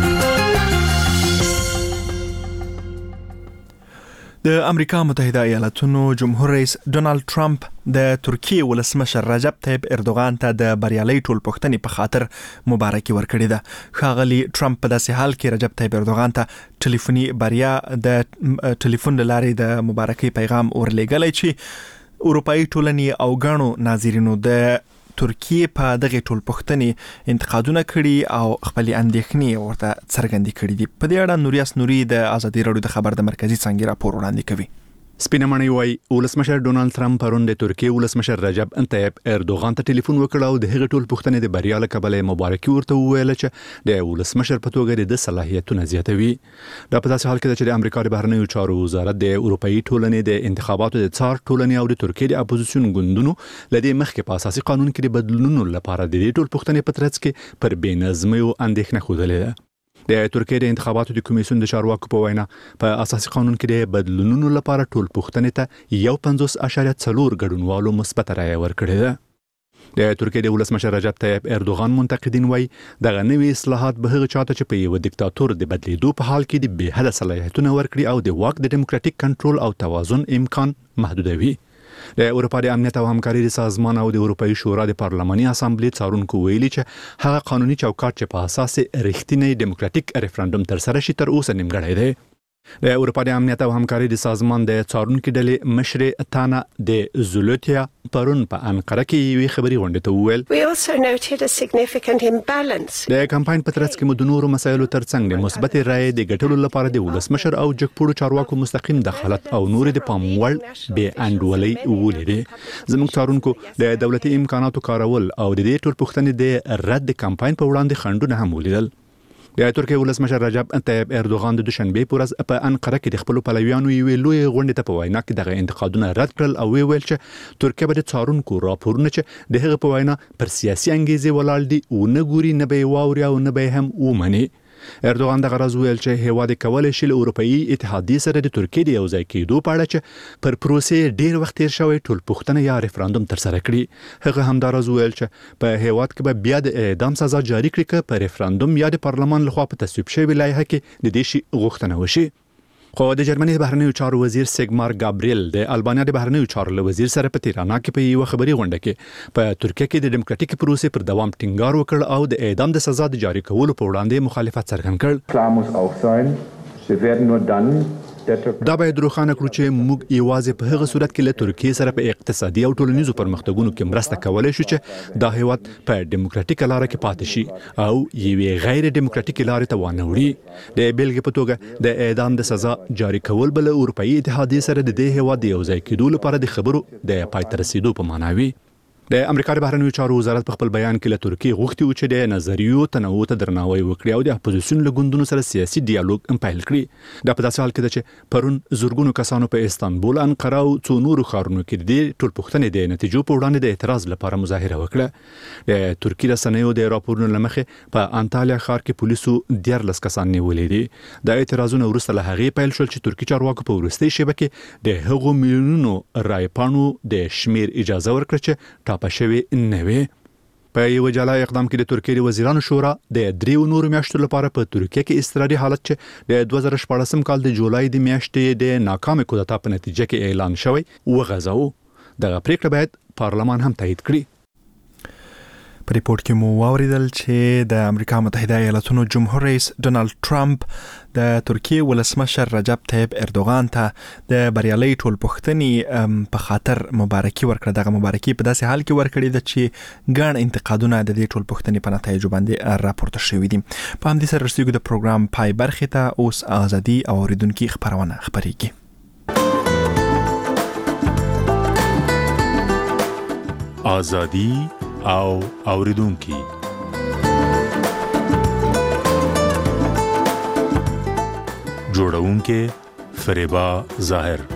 د امریکا متحده ایالاتونو جمهور رئیس ډونالد ټرمپ د ترکیې ولسمشر رجب طیب اردوغان ته د بریالۍ ټولپوښتنې په خاطر مبارکي ورکړې ده. ښاغلي ټرمپ په داسې حال کې رجب طیب اردوغان ته ټلیفوني بریا د ټلیفون له لارې د مبارکۍ پیغام ورلېږلی چې اروپایي ټولنې او ګڼو ناظرینو د ترکیې په دغه ټولپوښتنې انتقادونه کړي او خپلې اندېښنې ورته څرګندې کړي دي. په دې اړه نوریاس نوري د آزادي راډیو د خبر د مرکزی څانګې راپور وړاندې کوي. سپینمنی وای ولسمشر ډونالد ټرمپ پرون د ترکیې ولسمشر رجب طیب اردوغان ته ټلیفون وکړ او د هغې ټولپوښتنې د بریا له کبله مبارکي ورته وویل چې د ولسمشر په توګه د صلاحیتونه زیاتوي. دا په داسې حال کې ده چې د امریکا د بهرنیو چارو وزارت د اروپایي ټولنې د انتخاباتو د څار ټولنې او د ترکیې د اپوزیسیون ګوندونو لدې مخکې په اساسي قانون کې د بدلونونو لپاره د دې ټولپوښتنې په ترڅ کې پر بې نظمیو اندېښنه ښودلې ده. د ترکیې د انتخاباتو د کمیسیون د چارواکو په وینا په اساسي قانون کې د بدلونونو لپاره ټولپوښتنې ته یو پنځوس اعشاریه څلور ګډونوالو مثبت رایه ورکړې ده. د ترکیې د ولسمشر رجب طیب اردوغان منتقدین وایي دغه نوي اصلاحات به هغه چاته چې په یو دیکتاتور د بدلیدو په حال کې د بې حده صلاحیتونه ورکړي او د واک د ډیموکراتیک کنټرول او توازن امکان محدودوي. د اروپا د امنیت او همکاري سازمان او د اروپایي شورا د پارلماني اسامبلې څارونکو ویلي چې هغه قانوني چوکاټ چې په اساس رښتینی ډیموکراتیک ریفرندوم ترسره شي تر اوسه نیمګړی دی. د اروپا د امنیت او همکاري د سازمان د څارونکو ډلې مشر تانا د زولوتیا پرون په انقره کې یوې خبري غونډې ته وویل We also noted a significant imbalance. د کمپاین په ترڅ کې مو د نورو مسایلو ترڅنګ د مثبت رایې د ګټلو لپاره د ولسمشر او جګپوړو چارواکو مستقیم دخالت او نور د پام وړ بې انډولۍ ولیدې. زموږ څارونکو د دولتي امکاناتو کارول او د دې ټولپوښتنې د رد د کمپاین په وړاندې خنډونه هم ولیدل. د ترکیې ولسمشر رجب طیب اردوغان د دوشنبه په ورځ په انقره کې د خپل پلویانو یوې لوی غونډې ته په وینا کې دغه انتقادونه رد کړل او ویل چې ترکیه به د څارونکو راپورونه چې د هغه په وینا پر سیاسي انګیزې ولاړ دي او نه ګوري نه به واوري او نه به هم ومني. اردوغان دغه راز ویل چې هیواد کولای شي له اروپایي اتحادیې سره د ترکیې د یوځای کېدو په اړه چې پر پروسې ډیر وخت تیر شوی ټولپوښتنه یا ریفرندوم ترسره کړي. هغه هم دا راز ویل چې په هیواد کې به بیا د اعدام سزا جاری کړي که په ریفرندوم یا د پارلمان لخوا په تصویب شوی لایحه کې د دې شي غوښتنه وشي. خو د جرمني د بهرنیو چارو وزیر سیګمار ګابریل د البانیا د بهرنیو چارو وزیر سره په تیرانا کې په یو خبري غونډه کې په ترکیه کې د ډیموکراتیک پروسې پر دوام ټینګار وکړ او د اعدام د سزا د جاری کولو په وړاندې مخالفت څرګند کړ. دا باید روښانه کړو چې موږ یوازې په هغه صورت کې له ترکیې سره په اقتصادي او ټولنیزو پرمختګونو کې مرسته کولای شو چې دا هیواد په ډیموکراتیک لار کې پاتې شي او یوې غیر ډیموکراتیک لارې ته ونه وړي. د بیلګې په توګه د اعدام د سزا جاری کول بل اروپایي اتحادیې سره د دې هیواد د یوځای کېدو لپاره د خبرو د پای ته رسیدو په معنی وي. د امریکا د بهرنیو چارو وزارت په خپل بیان کې له ترکیې غوښتي و چې د نظریو تنوع ته درناوی وکړي او د اپوزیسیون له ګوندونو سره سیاسي ډیالوګ هم پیل کړي. دا په داسې حال کې ده چې پرون زورګونو کسانو په استانبول، انقره او څو نورو ښارونو کې د ټولپوښتنې د نتیجو په وړاندې د اعتراض لپاره مظاهره وکړه. د ترکیې رسنیو د راپورونو له مخې په انټالیا ښار کې پولیسو دیارلس کسان نیولي دي. د اعتراضونو وروسته له هغې پیل شول چې ترکي چارواکو په وروستۍ شیبه کې د هغو میلیونونو رایپاڼو د شمیر اجازه ورکړه چې ټاپه شوي نه وي. په یو جلا اقدام کې د ترکیې د وزیرانو شورا د دریو نورو میاشتو لپاره په ترکیه کې اضطراري حالت چې د دوه زره شپاړسم کال د جولای د میاشتې د ناکامه کودتا په نتیجه کې اعلان شوی وغځاوه. دغه پریکړه باید پارلمان هم تایید کړي. په ریپورت کې مو واوریدل چې د امریکا متحده ایالاتونو جمهور رئیس ډونالد ټرمپ د ترکیې ولسمشر رجب طیب اردوغان ته د بریالۍ ټولپوښتنې په خاطر مبارکي ورکړه. دغه مبارکي په داسې حال کې ورکړې ده چې ګڼ انتقادونه د دې ټولپوښتنې په نتایجو باندې راپورته شوي دي. په همدې سره رسیدو د پروګرام پای برخې ته اوس ازادي او اوریدونکي خبرونه خبرېږي. ازادي او اوریدونکي. جوړونکي فریبا ظاهر.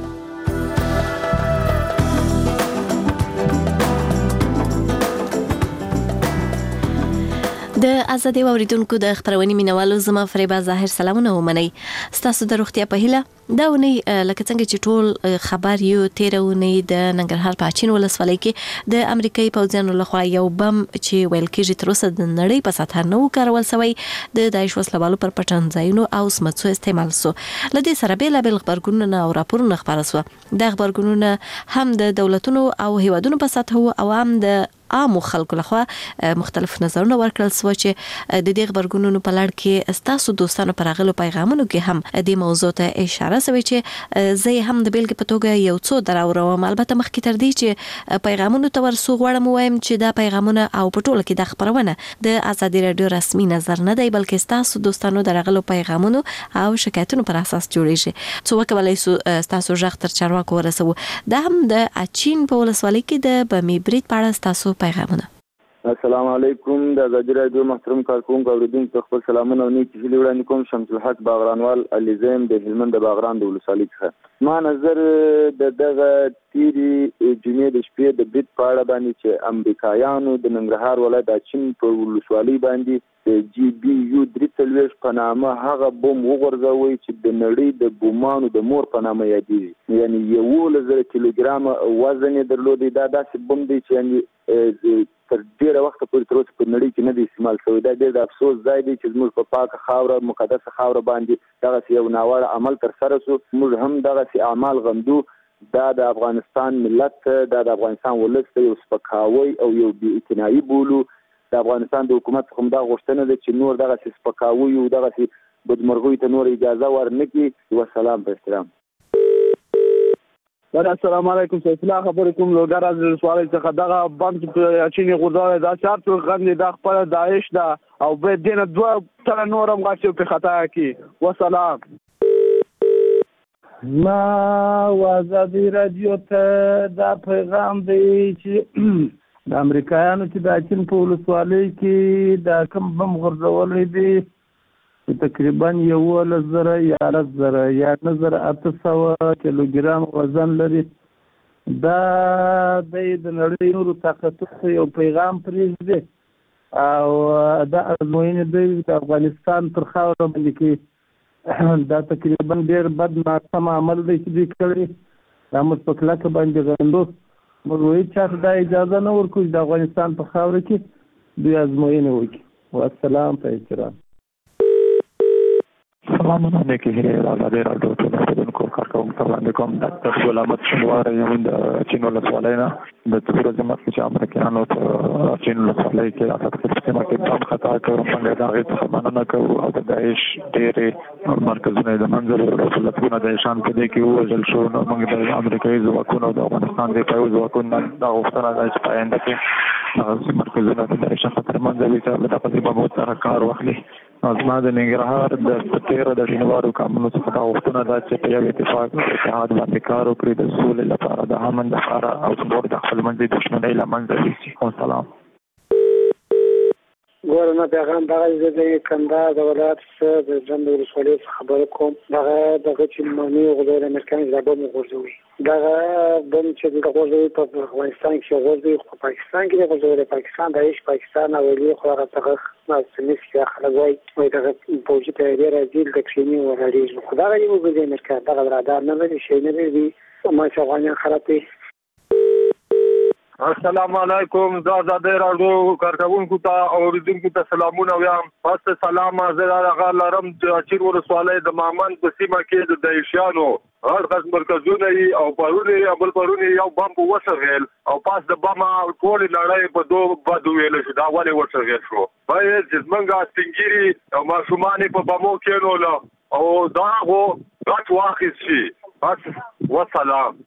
د ازادي اوریدونکو د خبرونې مینوالو زما فریبا ظاهر سلامونه ومنئ. ستاسو د روغتیا په هیله دا ونی لکه څنګه چې ټول خبر یو تیرونی د ننګرهار په اچین ولسوالۍ کې د امریکایي پوځیانو لخوا یو بم چې ویل کېږي تر اوسه د نړۍ په سطح نه کارول شوی د داعش وسلوالو پر پټنځایونو او سمڅو استعمال سو. لدې سره بیلابل خبرګونونه او راپورونه خبره سو. د خبرګونونه هم د دولتونو او هیوادونو په سطح او هم د عامو خلکو لخوا مختلف نظرونه ورکړل سو چې د دې خبرګونونو په لړ کې ستاسو دوستانو پر غلو پیغامونو کې هم د موضوع ته اشاره سوي چې زه هم د بیلګې په توګه یو څو دراوړم. البته مخکې تر دې چې پیغامونو ته ورسو غواړم وایم چې دا پیغامونه او په ټوله کې د خبرونه د ازادي رادیو رسمي نظر نه دی بلکې ستاسو دوستانو د غلو پیغامونو او شکایتونو پر اساس جوړیږي. څو وکولای سو ستاسو ژغ تر چارواکو ورسو. دا هم د اچین په ولسوالۍ کې د بمی برید په اړه ستاسو پیغامونه. السلام علیکم. د ازادي رادیو محترم کارکونکو اوریدونکو خپل سلامونه او نیک هیلې وړاندې کوم. شمس الحق باغرانوال علیزم د هلمند د باغران د ولسوالۍ څخه. ما نظر د دغه تیری جمعې د شپې د برید په اړه باندې چې امریکایانو د ننګرهار ولایت د اچین په ولسوالۍ باندې د جی بی یو درې څلوېښت په نامه هغه بم وغورځوي چې د نړۍ د بومانو د مور په نامه یادېږي. یعنی یولس زره کیلوګرامه وزن یې درلودی. دا داسې بم دی چې یعنی تر ډیره وخت پورې تر اوسه په نړۍ کې نه دی استعمال شوی. دا ډېر د افسوس ځای دی چې زموږ په پاکه خاوره مقدسه خاوره باندې دغسې یو ناوړه عمل ترسره شو. موږ هم دغسې اعمال غندو. دا د افغانستان ملت دا د افغانستان ولس ته یو سپکاوی او یو بې اعتنایي بولو. د افغانستان د حکومت څخه هم دا غوښتنه ده چې نور دغسې سپکاوي او دغسې بدمرغیو ته نور اجازه ورنکړي. وسلام په احترام. السلام علیکم. سلسله خبرې کوم لوګر از ولسوالۍ څخه. دغه بم چې په اچین غورځولی دا چار څوک غندي دا خپله داعش ده او باید دې نه دوه تنه نور هم غچ پرې خطا کړي. وسلام. ما ازادي رادیو ته دا پیغام دی چې د امریکایانو چې د اچین په ولسوالۍ کې دا کوم بم غورځولی دی تقریبا یولس زره یارس زره یا نه زره اته سوه کیلوګرام وزن لري. دا د نړۍ نورو طاقتونو ته یو پیغام پرېږدي او دا ازموینې دی د افغانستان پر خاوره باندې کې دا تقریبا ډېر بد ناسم عمل دی چې دوی کړی. دا موږ په کلکه باندې غندو. موږ وایو چا ته دا اجازه نه ورکوو چې د افغانستان په خاوره کې دوی ازموینې وکړي. والسلام په احترام. سلامونه نیکی هیلې د ازادي راډیو ټول اوریدونکو کارکوونکو ته وړاندې کوم. ډاکټر ګل احمد شینواری یم د چین ولسوالۍ نه. د څو ورځې مخکې چې امریکایانو په چین ولسوالۍ کې سیمه کې بم خطا کړو موږ دا غي څه مننه کوو او د داعش ډېرې مرکزونه د منځل او لکونه د شان په دې کې وژل شو نو موږ د امریکایي ځواکونو د افغانستان د پایو ځواکونو د غوښتنه ده چې پاینده کې هغه مرکزونه د داعش خطر منځلي ته د پدې بابت سره کار واخلي. ازما د ننګرهار د تیر د شینوارو کامونو څخه دا غوښتنه ده چې په یو اتفاق او اتحاد باندې کار وکړي د سولې لپاره د امن لپاره او د خپل منځي دښمنۍ له منځه یوسي. والسلام. ګورنه پیغام دغه د کندهار د ولایت څخه د جند ولسوالۍ خبر کوم دغه دغه چې مانی غوډه امریکایي ځابه مو غوړوي دغه بم چې د غوړوي په افغانستان کې غوړوي په پاکستان کې غوړوي پاکستان د هیڅ پاکستان او لی خو هغه څنګه ما سمس کې خلګوي وای دغه پوجي ته ډیر راځي د کښینی وراري خدای دې مو د امریکا دغه رادار نه لري شي نه لري ما چې افغانان خرابې. السلام علیکم دا زاده راډیو کارکونکو ته او اوریدونکو ته سلامونه وایم. تاسو سلام زه هغه لرم چې چیر ورسوالۍ د مامن په سیمه کې د دایشانو هر غږ مرکزونه او پرونی ابل پرونی یو بم وسرغل او پاس د بم ټول لړۍ په دوه بدو ویل شو دا ولې وسرغل شو باید چې منګه سنگيري او ماشومان په بمو کې نو او دا غو غټ واخیس شي. بس والسلام.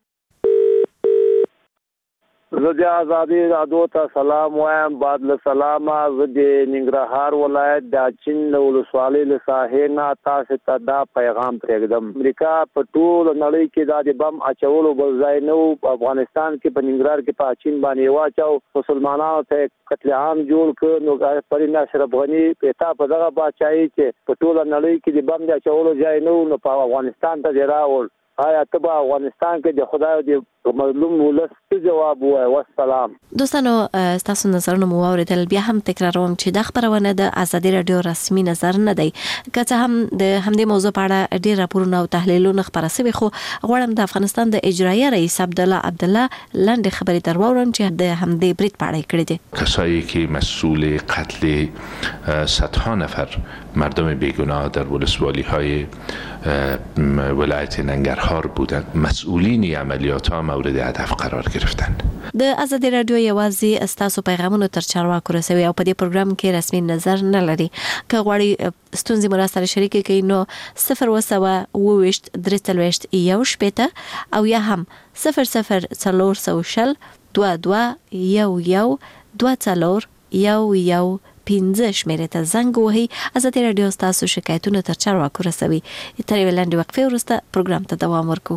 زه د ازادي رادیو ته سلام وایم. بعد له سلامه زه د ننګرهار ولایت د اچین ولسوالۍ له ساحې نه تاسو ته دا پیغام پرېږدم. امریکا په ټول نړۍ کې دا د بم اچولو بل ځای نه و. افغانستان کې په ننګرهار کې په اچین باندې واچو مسلمانانو ته قتل عام جوړ کړ نو پرین اشرف غنی پتا په دغه بچای چې په ټول نړۍ کې د بم د اچولو ځای نه و نو په افغانستان ته راول. آیا تبا افغانستان کې د خدای د مظلوم ولس جواب وای. والسلام. دوستانو تاسو نظرونه مو اوریدل بیا هم تکراروم چې د خبرونه د ازادي رادیو رسمي نظر نه دی که څه هم د همدې موضوع په اړه ډیر راپورونه او تحلیلونه خبره سوي خو غواړم د افغانستان د اجرایي رئیس عبد الله عبد الله لاندې خبرې درواورم چې د همدې بریټ په اړه کړی دي. کسایی که مسئول قتل صدها نفر مردم بیگناه در ولسوالی های ولایت ننګرهار بودند مسئولین عملیات ها مورد هدف قرار گرفتند. د ازادي رادیو یوازې استاسو پیغامونو تر چارواکو رسوي او په دې پروګرام کې رسمي نظر نه لري. که غواړي ستونزې مو سره شریک کړئ نو صفر وسوه اوويشت درې څلوېښت یو شپېته او یا هم صفر صفر څلور سوه شل دوه دوه یو یو دوه څلور یو یو پنځه شمیرې ته زنګ وهي. ازادي رادیو ستاسو شکایتونه تر چارواکو رسوي. تر یوې لنډې وقفې وروسته پروګرام ته دوام ورکوو.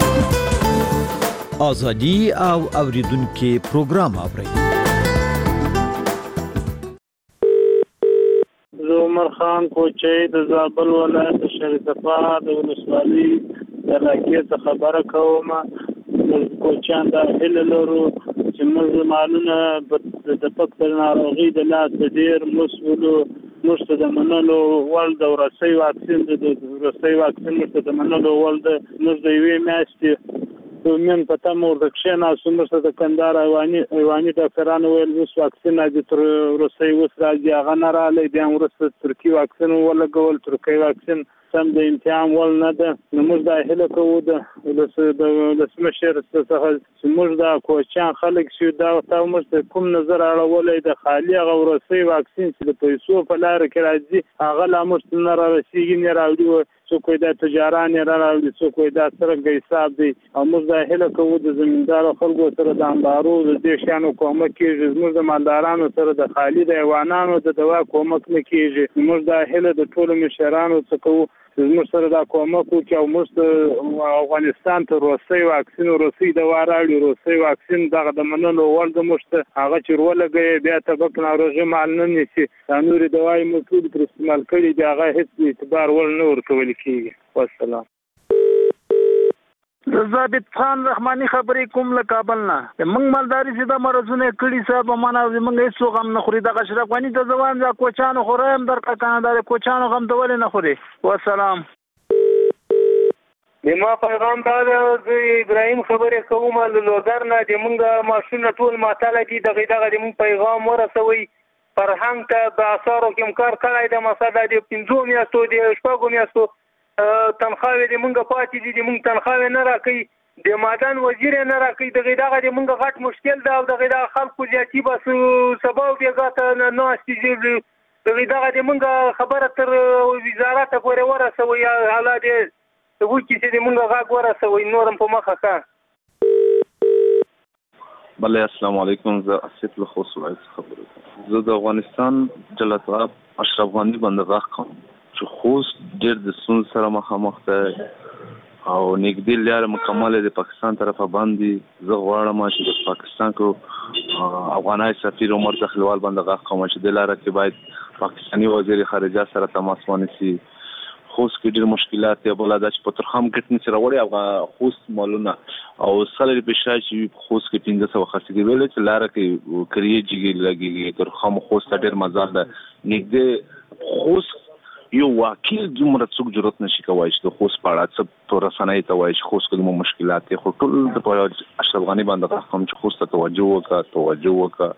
ازادي او اوریدونکو پروګرام اوري. زه عمر خان کوچي د زابل ولایت شریفه د ولسوالۍ د راکې څخه خبره کوم. کوچان د هله لرو چې موږ معلومه د پکتل ناروغي د لاس ډیر مسولو مرسته د منلو ول د ورسي واکسین د ورسي واکسین مرسته د منلو ول د موږ د یوې میاشتې ومن پته مور د کښنا سمرسته د کندهار ایواني ایواني ډاکټرانو ویل اوس واکسین د تر ورسي وس راځي هغه نه را لې د ورسته ترکی واکسین ولګول ترکی واکسین سم د امتحان ول نه ده. نو موږ د هله کوو د د سمشر څخه موږ د کوچان خلک شو دا تاسو موږ کوم نظر اړولې د خالی غورسي واکسین چې د پیسو په لار کې راځي هغه لا موږ نه راځي نه راوړي څوک د تجاران نه راوړي څوک د سرګ حساب دی او موږ د هله کوو د زمیندار خلکو سره د انبارو د دې شانو کومک کیږي موږ د مالدارانو سره د خالی د حیواناتو د دوا کومک نه کیږي. موږ د هله د ټولو مشرانو څخه زموږ سره دا کومک وکړي او موږ افغانستان ته روسي واکسین روسي د وراړي روسي واکسین دغه د منلو ول د مشته هغه چې ولګي بیا تبک ناروغي مال نه نشي نوري دوايي موجود پر استعمال کړي دا هغه هیڅ اعتبار ول نه ورکول کیږي. والسلام. ضابط خان رحماني خبرې کوم له کابل نه. موږ مالداري سي د مرزونه کړي صاحب معنا موږ هیڅ غم نه خوري د اشرف غني د ځوان د کوچانو خورم در کانادا د کوچانو غم دول نه خوري. والسلام. ما پیغام دا د ابراهيم خبرې کوم له لوګر نه د موږ ماشونه ټول ماتاله دي دغه دغه د موږ پیغام ورسوي فرهنګ ته د اثارو کوم کار کړای د مساده د پنځو میاشتو د شپږو میاشتو تنخواوې د مونږه پاتې دي د مونږ تنخواوې نه راکړي د معدن وزیر نه راکړي دغه دغه د موږ غټ مشکل ده او دغه د خلکو زیاتی بس سبب بیګه ته نه استیږي دغه دغه د موږ خبره تر وزارت پورې ورسوي حالا د وکی چې د موږ غاګ ورسوي نورم په مخه کا. بله السلام علیکم. زه اسف له خوست ولایت خبرې کوم. زه د افغانستان جلال طلب اشرف غنی بندرګاه کوم چې خوست ډېر د ستونزو سره مخامخ دی او نږدې لاره مکمل د پاکستان طرفه باندې. زه غواړم چې د پاکستان کو افغانای سفیر عمر تخلیوال بندرګاه کوم چې د لاره کې باید پاکستاني وزیر خارجه سره تماس ونیسي. خوست کې ډېر مشکلات دی بل دا چې په ترخم کټنی سره وړي او خوست مالونه او سلری پېښه چې خوست کې پنځه سوه خاصګي ویل چې لاره کې کریږي لګي ترخم خوست ډېر مزار ده نږدې خوست یو واقعي دومره څوک جرأت نشي کوي چې د خوست په اړه څه تور رسنۍ ته وایي چې خوست کې کوم مشکلات دي خو ټول د اشرف غنی باندې کوم چې خوست ته توجه وکړه توجه وکړه.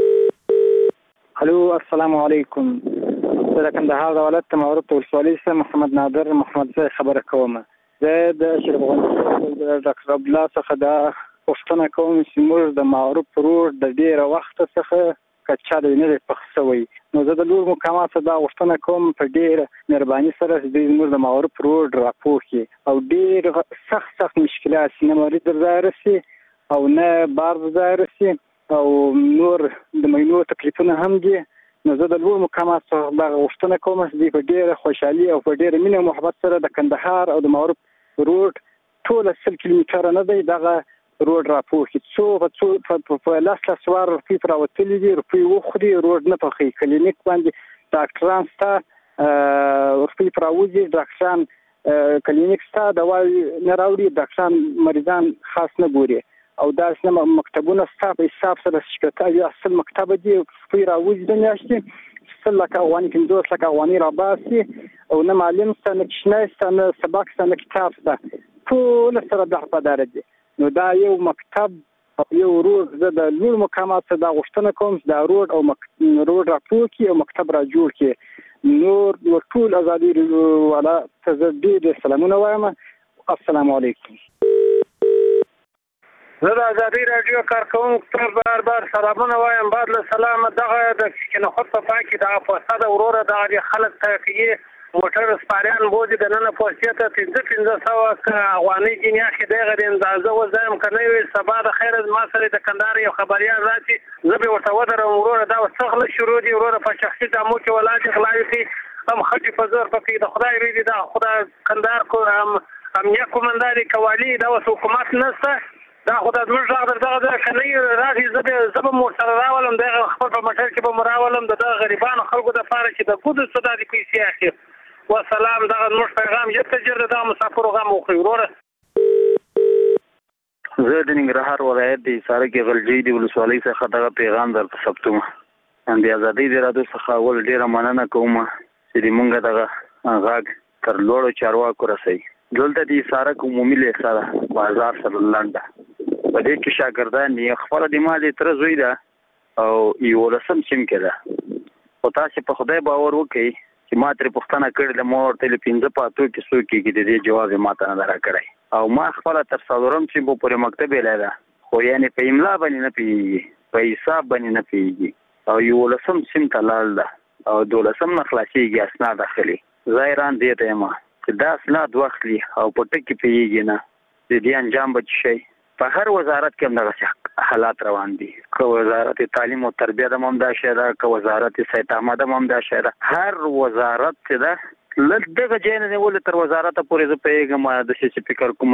الو السلام علیکم. زه د کندهار د ولایت معروف ولسوالۍ څخه محمد نادر محمد زه خبره کوم. زه د اشرف غنی د ډاکټر عبد الله څخه د پوښتنه کوم چې موږ د معروف روډ د ډیره وخت څخه کچا د نه پخښوي نو زه د لور مقامات دا غوښتنه کوم په ډیره مهرباني سره د موږ د معروف روډ راپوکي او ډیر سخت سخت مشکلات نه مرید درځي او نه بار درځي او نور د مینو تکلیفونه هم دي. نو زه د لور مقامات څخه دا غوښتنه کوم چې په ډیره خوشحالي او په ډیره مینه او محبت سره د کندهار او د معروف روډ ټول سل کیلومتره نه دی دغه روډ راپوکي څو په په لاس لاس وار په راوتلي دي په وخوري روډ نه پخې کلینیک باندې ډاکټران ستا ورپی پراوځي ډاکټران کلینیک ستا دوا نه راوړي ډاکټران مریضان خاص نه ګوري او دا اسنه مکتبونه ستا په حساب سره شپږ یا اصل مکتب دي په راوځي د میاشتې سل لک اوانی پنځوس لک اوانی را باسي او نه معلم ستنه کښنه ستنه سبق ستنه کتاب ستا ټول سره د حفادار دي. نو دا یو مکتب او یو روډ زه د لوړ مقامات څخه دا غوښتنه کوم چې دا روډ او روډ راپوکي او مکتب را جوړ کړي. نور ټول ازادي والا تزدید سلامونه وایم. السلام علیکم. زه د ازادي رادیو کارکونکو ته بار بار سلامونه وایم. بعد له سلامه دغه د سکینه خود په پای کې د افساده وروره دغه خلک تاکي موټر سپاریان بوجي د نن پوسټه ته پنځه پنځه سوه افغاني جنیا کې دغه د اندازه وزایم کنه وي سبا د خیر ما سره د کندهار یو خبريال راځي زه به ورته ودرم وروره دا وسخله شروع دي وروره په شخصي دمو کې ولادي خلای شي هم خټي په زور پکې د خدای ری دا خدای کندهار کو هم امنیه کومنداري کوالي دا حکومت نسته دا خدای زموږ راغله دغه کنه راځي زه به مو سره راولم دغه خپل په مټر کې به مراولم د غریبانو خلکو د فارق چې د ګودو صدا دي پیسې اخی والسلام دغه نور پیغام یته جره د مسافر غم او خیروره. زه د ننګرهار ولایت د حصار کې غلجی دی ولسوالۍ څخه دغه پیغام درته ثبتوم. د ازادي د رادیو څخه ول ډیره مننه کوم چې موږ دغه غاګ تر لوړو چارواکو رسي. دلته د حصار عمومي لسره بازار سره لنډه په دې کې شاګردان یې خبره د مالي تر زوی ده او یو رسم سیم کړه. او تاسو په خدای باور وکړئ چې ما تر پښتنه کړل د مور تل پنځه پاتو کې سو کې د دې جواب ما ته نه راکړی او ما خپل تر څلورم چې په پوره مکتب لاله خو یعنی په املا باندې نه پیږي په حساب باندې نه پیږي او یو لسم سیم تلال ده او دولسم نه خلاصيږي اسناد داخلي ظاهران دې ته ما چې دا اسناد واخلي او په ټکی پیږي نه د دې انجام بچ شي. په هر وزارت کې همدغه حالات روان دي که وزارت تعلیم او تربیه د ممدا شهره که وزارت صحت عامه د ممدا شهره هر وزارت چې ده لږه جین نه ول تر وزارت پورې زه پیغام د شي فکر کوم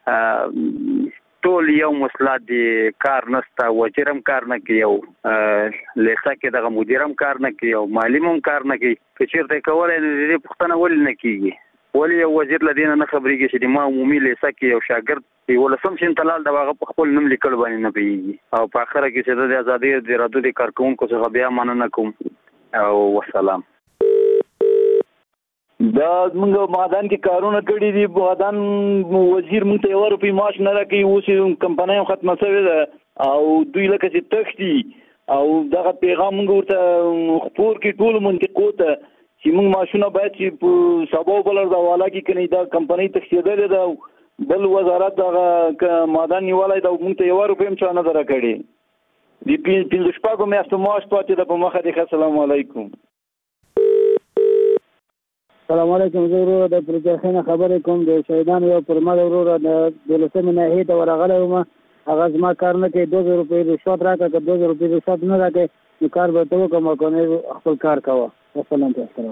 ټول یو مسلات دي کار نستا وزیرم کار نه کوي او لیسا کې دغه مدیرم کار نه کوي او معلمم کار نه کوي چې چیرته کولای دې پښتنه ول نه کیږي ولی یو وزیر لدینه نه خبرېږي چې ما عمومي لیسا کې یو شاګرد یو لسم شین تلال د واغه په خپل نوم لیکل باندې نه پیږي او په اخره کې چې د ازادي د رادیو د کارکونکو څخه بیا مننه کوم او والسلام. دا موږ مادان کې کارونه کړی دي مادان وزیر موږ ته یو روپی معاش نه راکړي اوس کمپنۍ ختمه شوې ده او دوی لکه چې تختی او دغه پیغام موږ ورته خپور کې ټول منطقو ته چې موږ ماشونه باید چې سبا بلر دا والا کې کني دا کمپنۍ تخصیدل ده بل وزارت دغه معدن نیولای دا موږ ته یو روپیم چا نه درکړي دی پنځه شپږو میاشتو معاش پاتې ده په مخه دی. السلام علیکم. السلام علیکم. زه ورور د پروجیکشن خبرې کوم د شهیدانو یو پر مړ ورور د دولسمې ناحیې ته ورغلی وم. هغه زما کار نه کوي، دوه زره روپۍ رشوت راکړه، که دوه زره روپۍ رشوت نه راکړې نو کار به ته وکړم او که نه خپل کار کوه. وسلام ته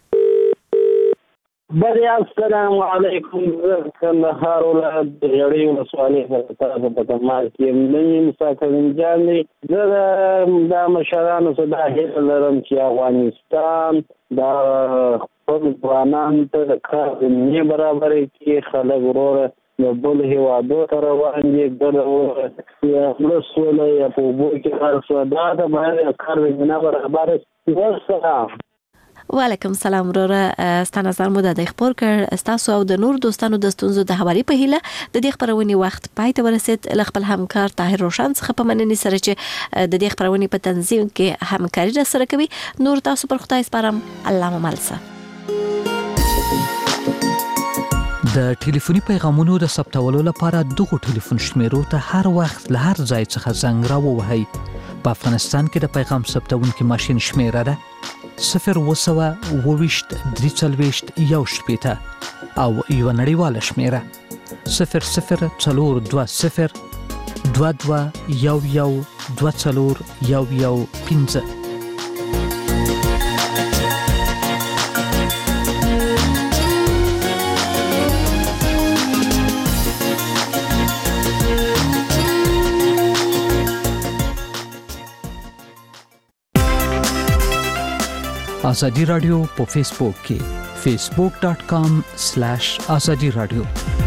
بری السلام علیکم. کندهار ولایت د یړۍ ولسوالۍ څخه تاسو په کمال کې ملي مسافرین جان دي. زه د مشرانو څخه دا هیله لرم چې افغانستان دا خپل ځوانان ته د کار زمینې برابرې کړي. خلک وروره د بل هېوادو ته روان دي، بل یا مړه سوله یا په اوبو کې کار شوه، دا ته باید کار زمینه برابره شي. والسلام. وعلیکم السلام وروره. ستا نظر مو د خبر کړ تاسو او د نور دوستانو د ستونزو د حوالي په هیله د دې خبرونې وخت پای ته ورسید. ل خپل همکار طاهر روشن څخه په مننې سره چې د دې خبرونې په تنظیم کې همکاري را سره کوي. نور تاسو پر خدای سپارم. الله مملسه. د ټلیفوني پیغامونو د ثبتولو لپاره دغه ټلیفون شمیرو ته هر وخت له هر ځای څخه زنګ راووهئ. په افغانستان کې د پیغام ثبتونکي ماشین شمیره ده صفر وسوه اوويشت درې څلوېښت یو شپېته او یو نړیواله شمیره صفر صفر څلور دوه صفر دوه دوه یو یو دوه څلور یو یو پنځه. آزادی رادیو په فیسبوک کې facebook dot com slash azadi radio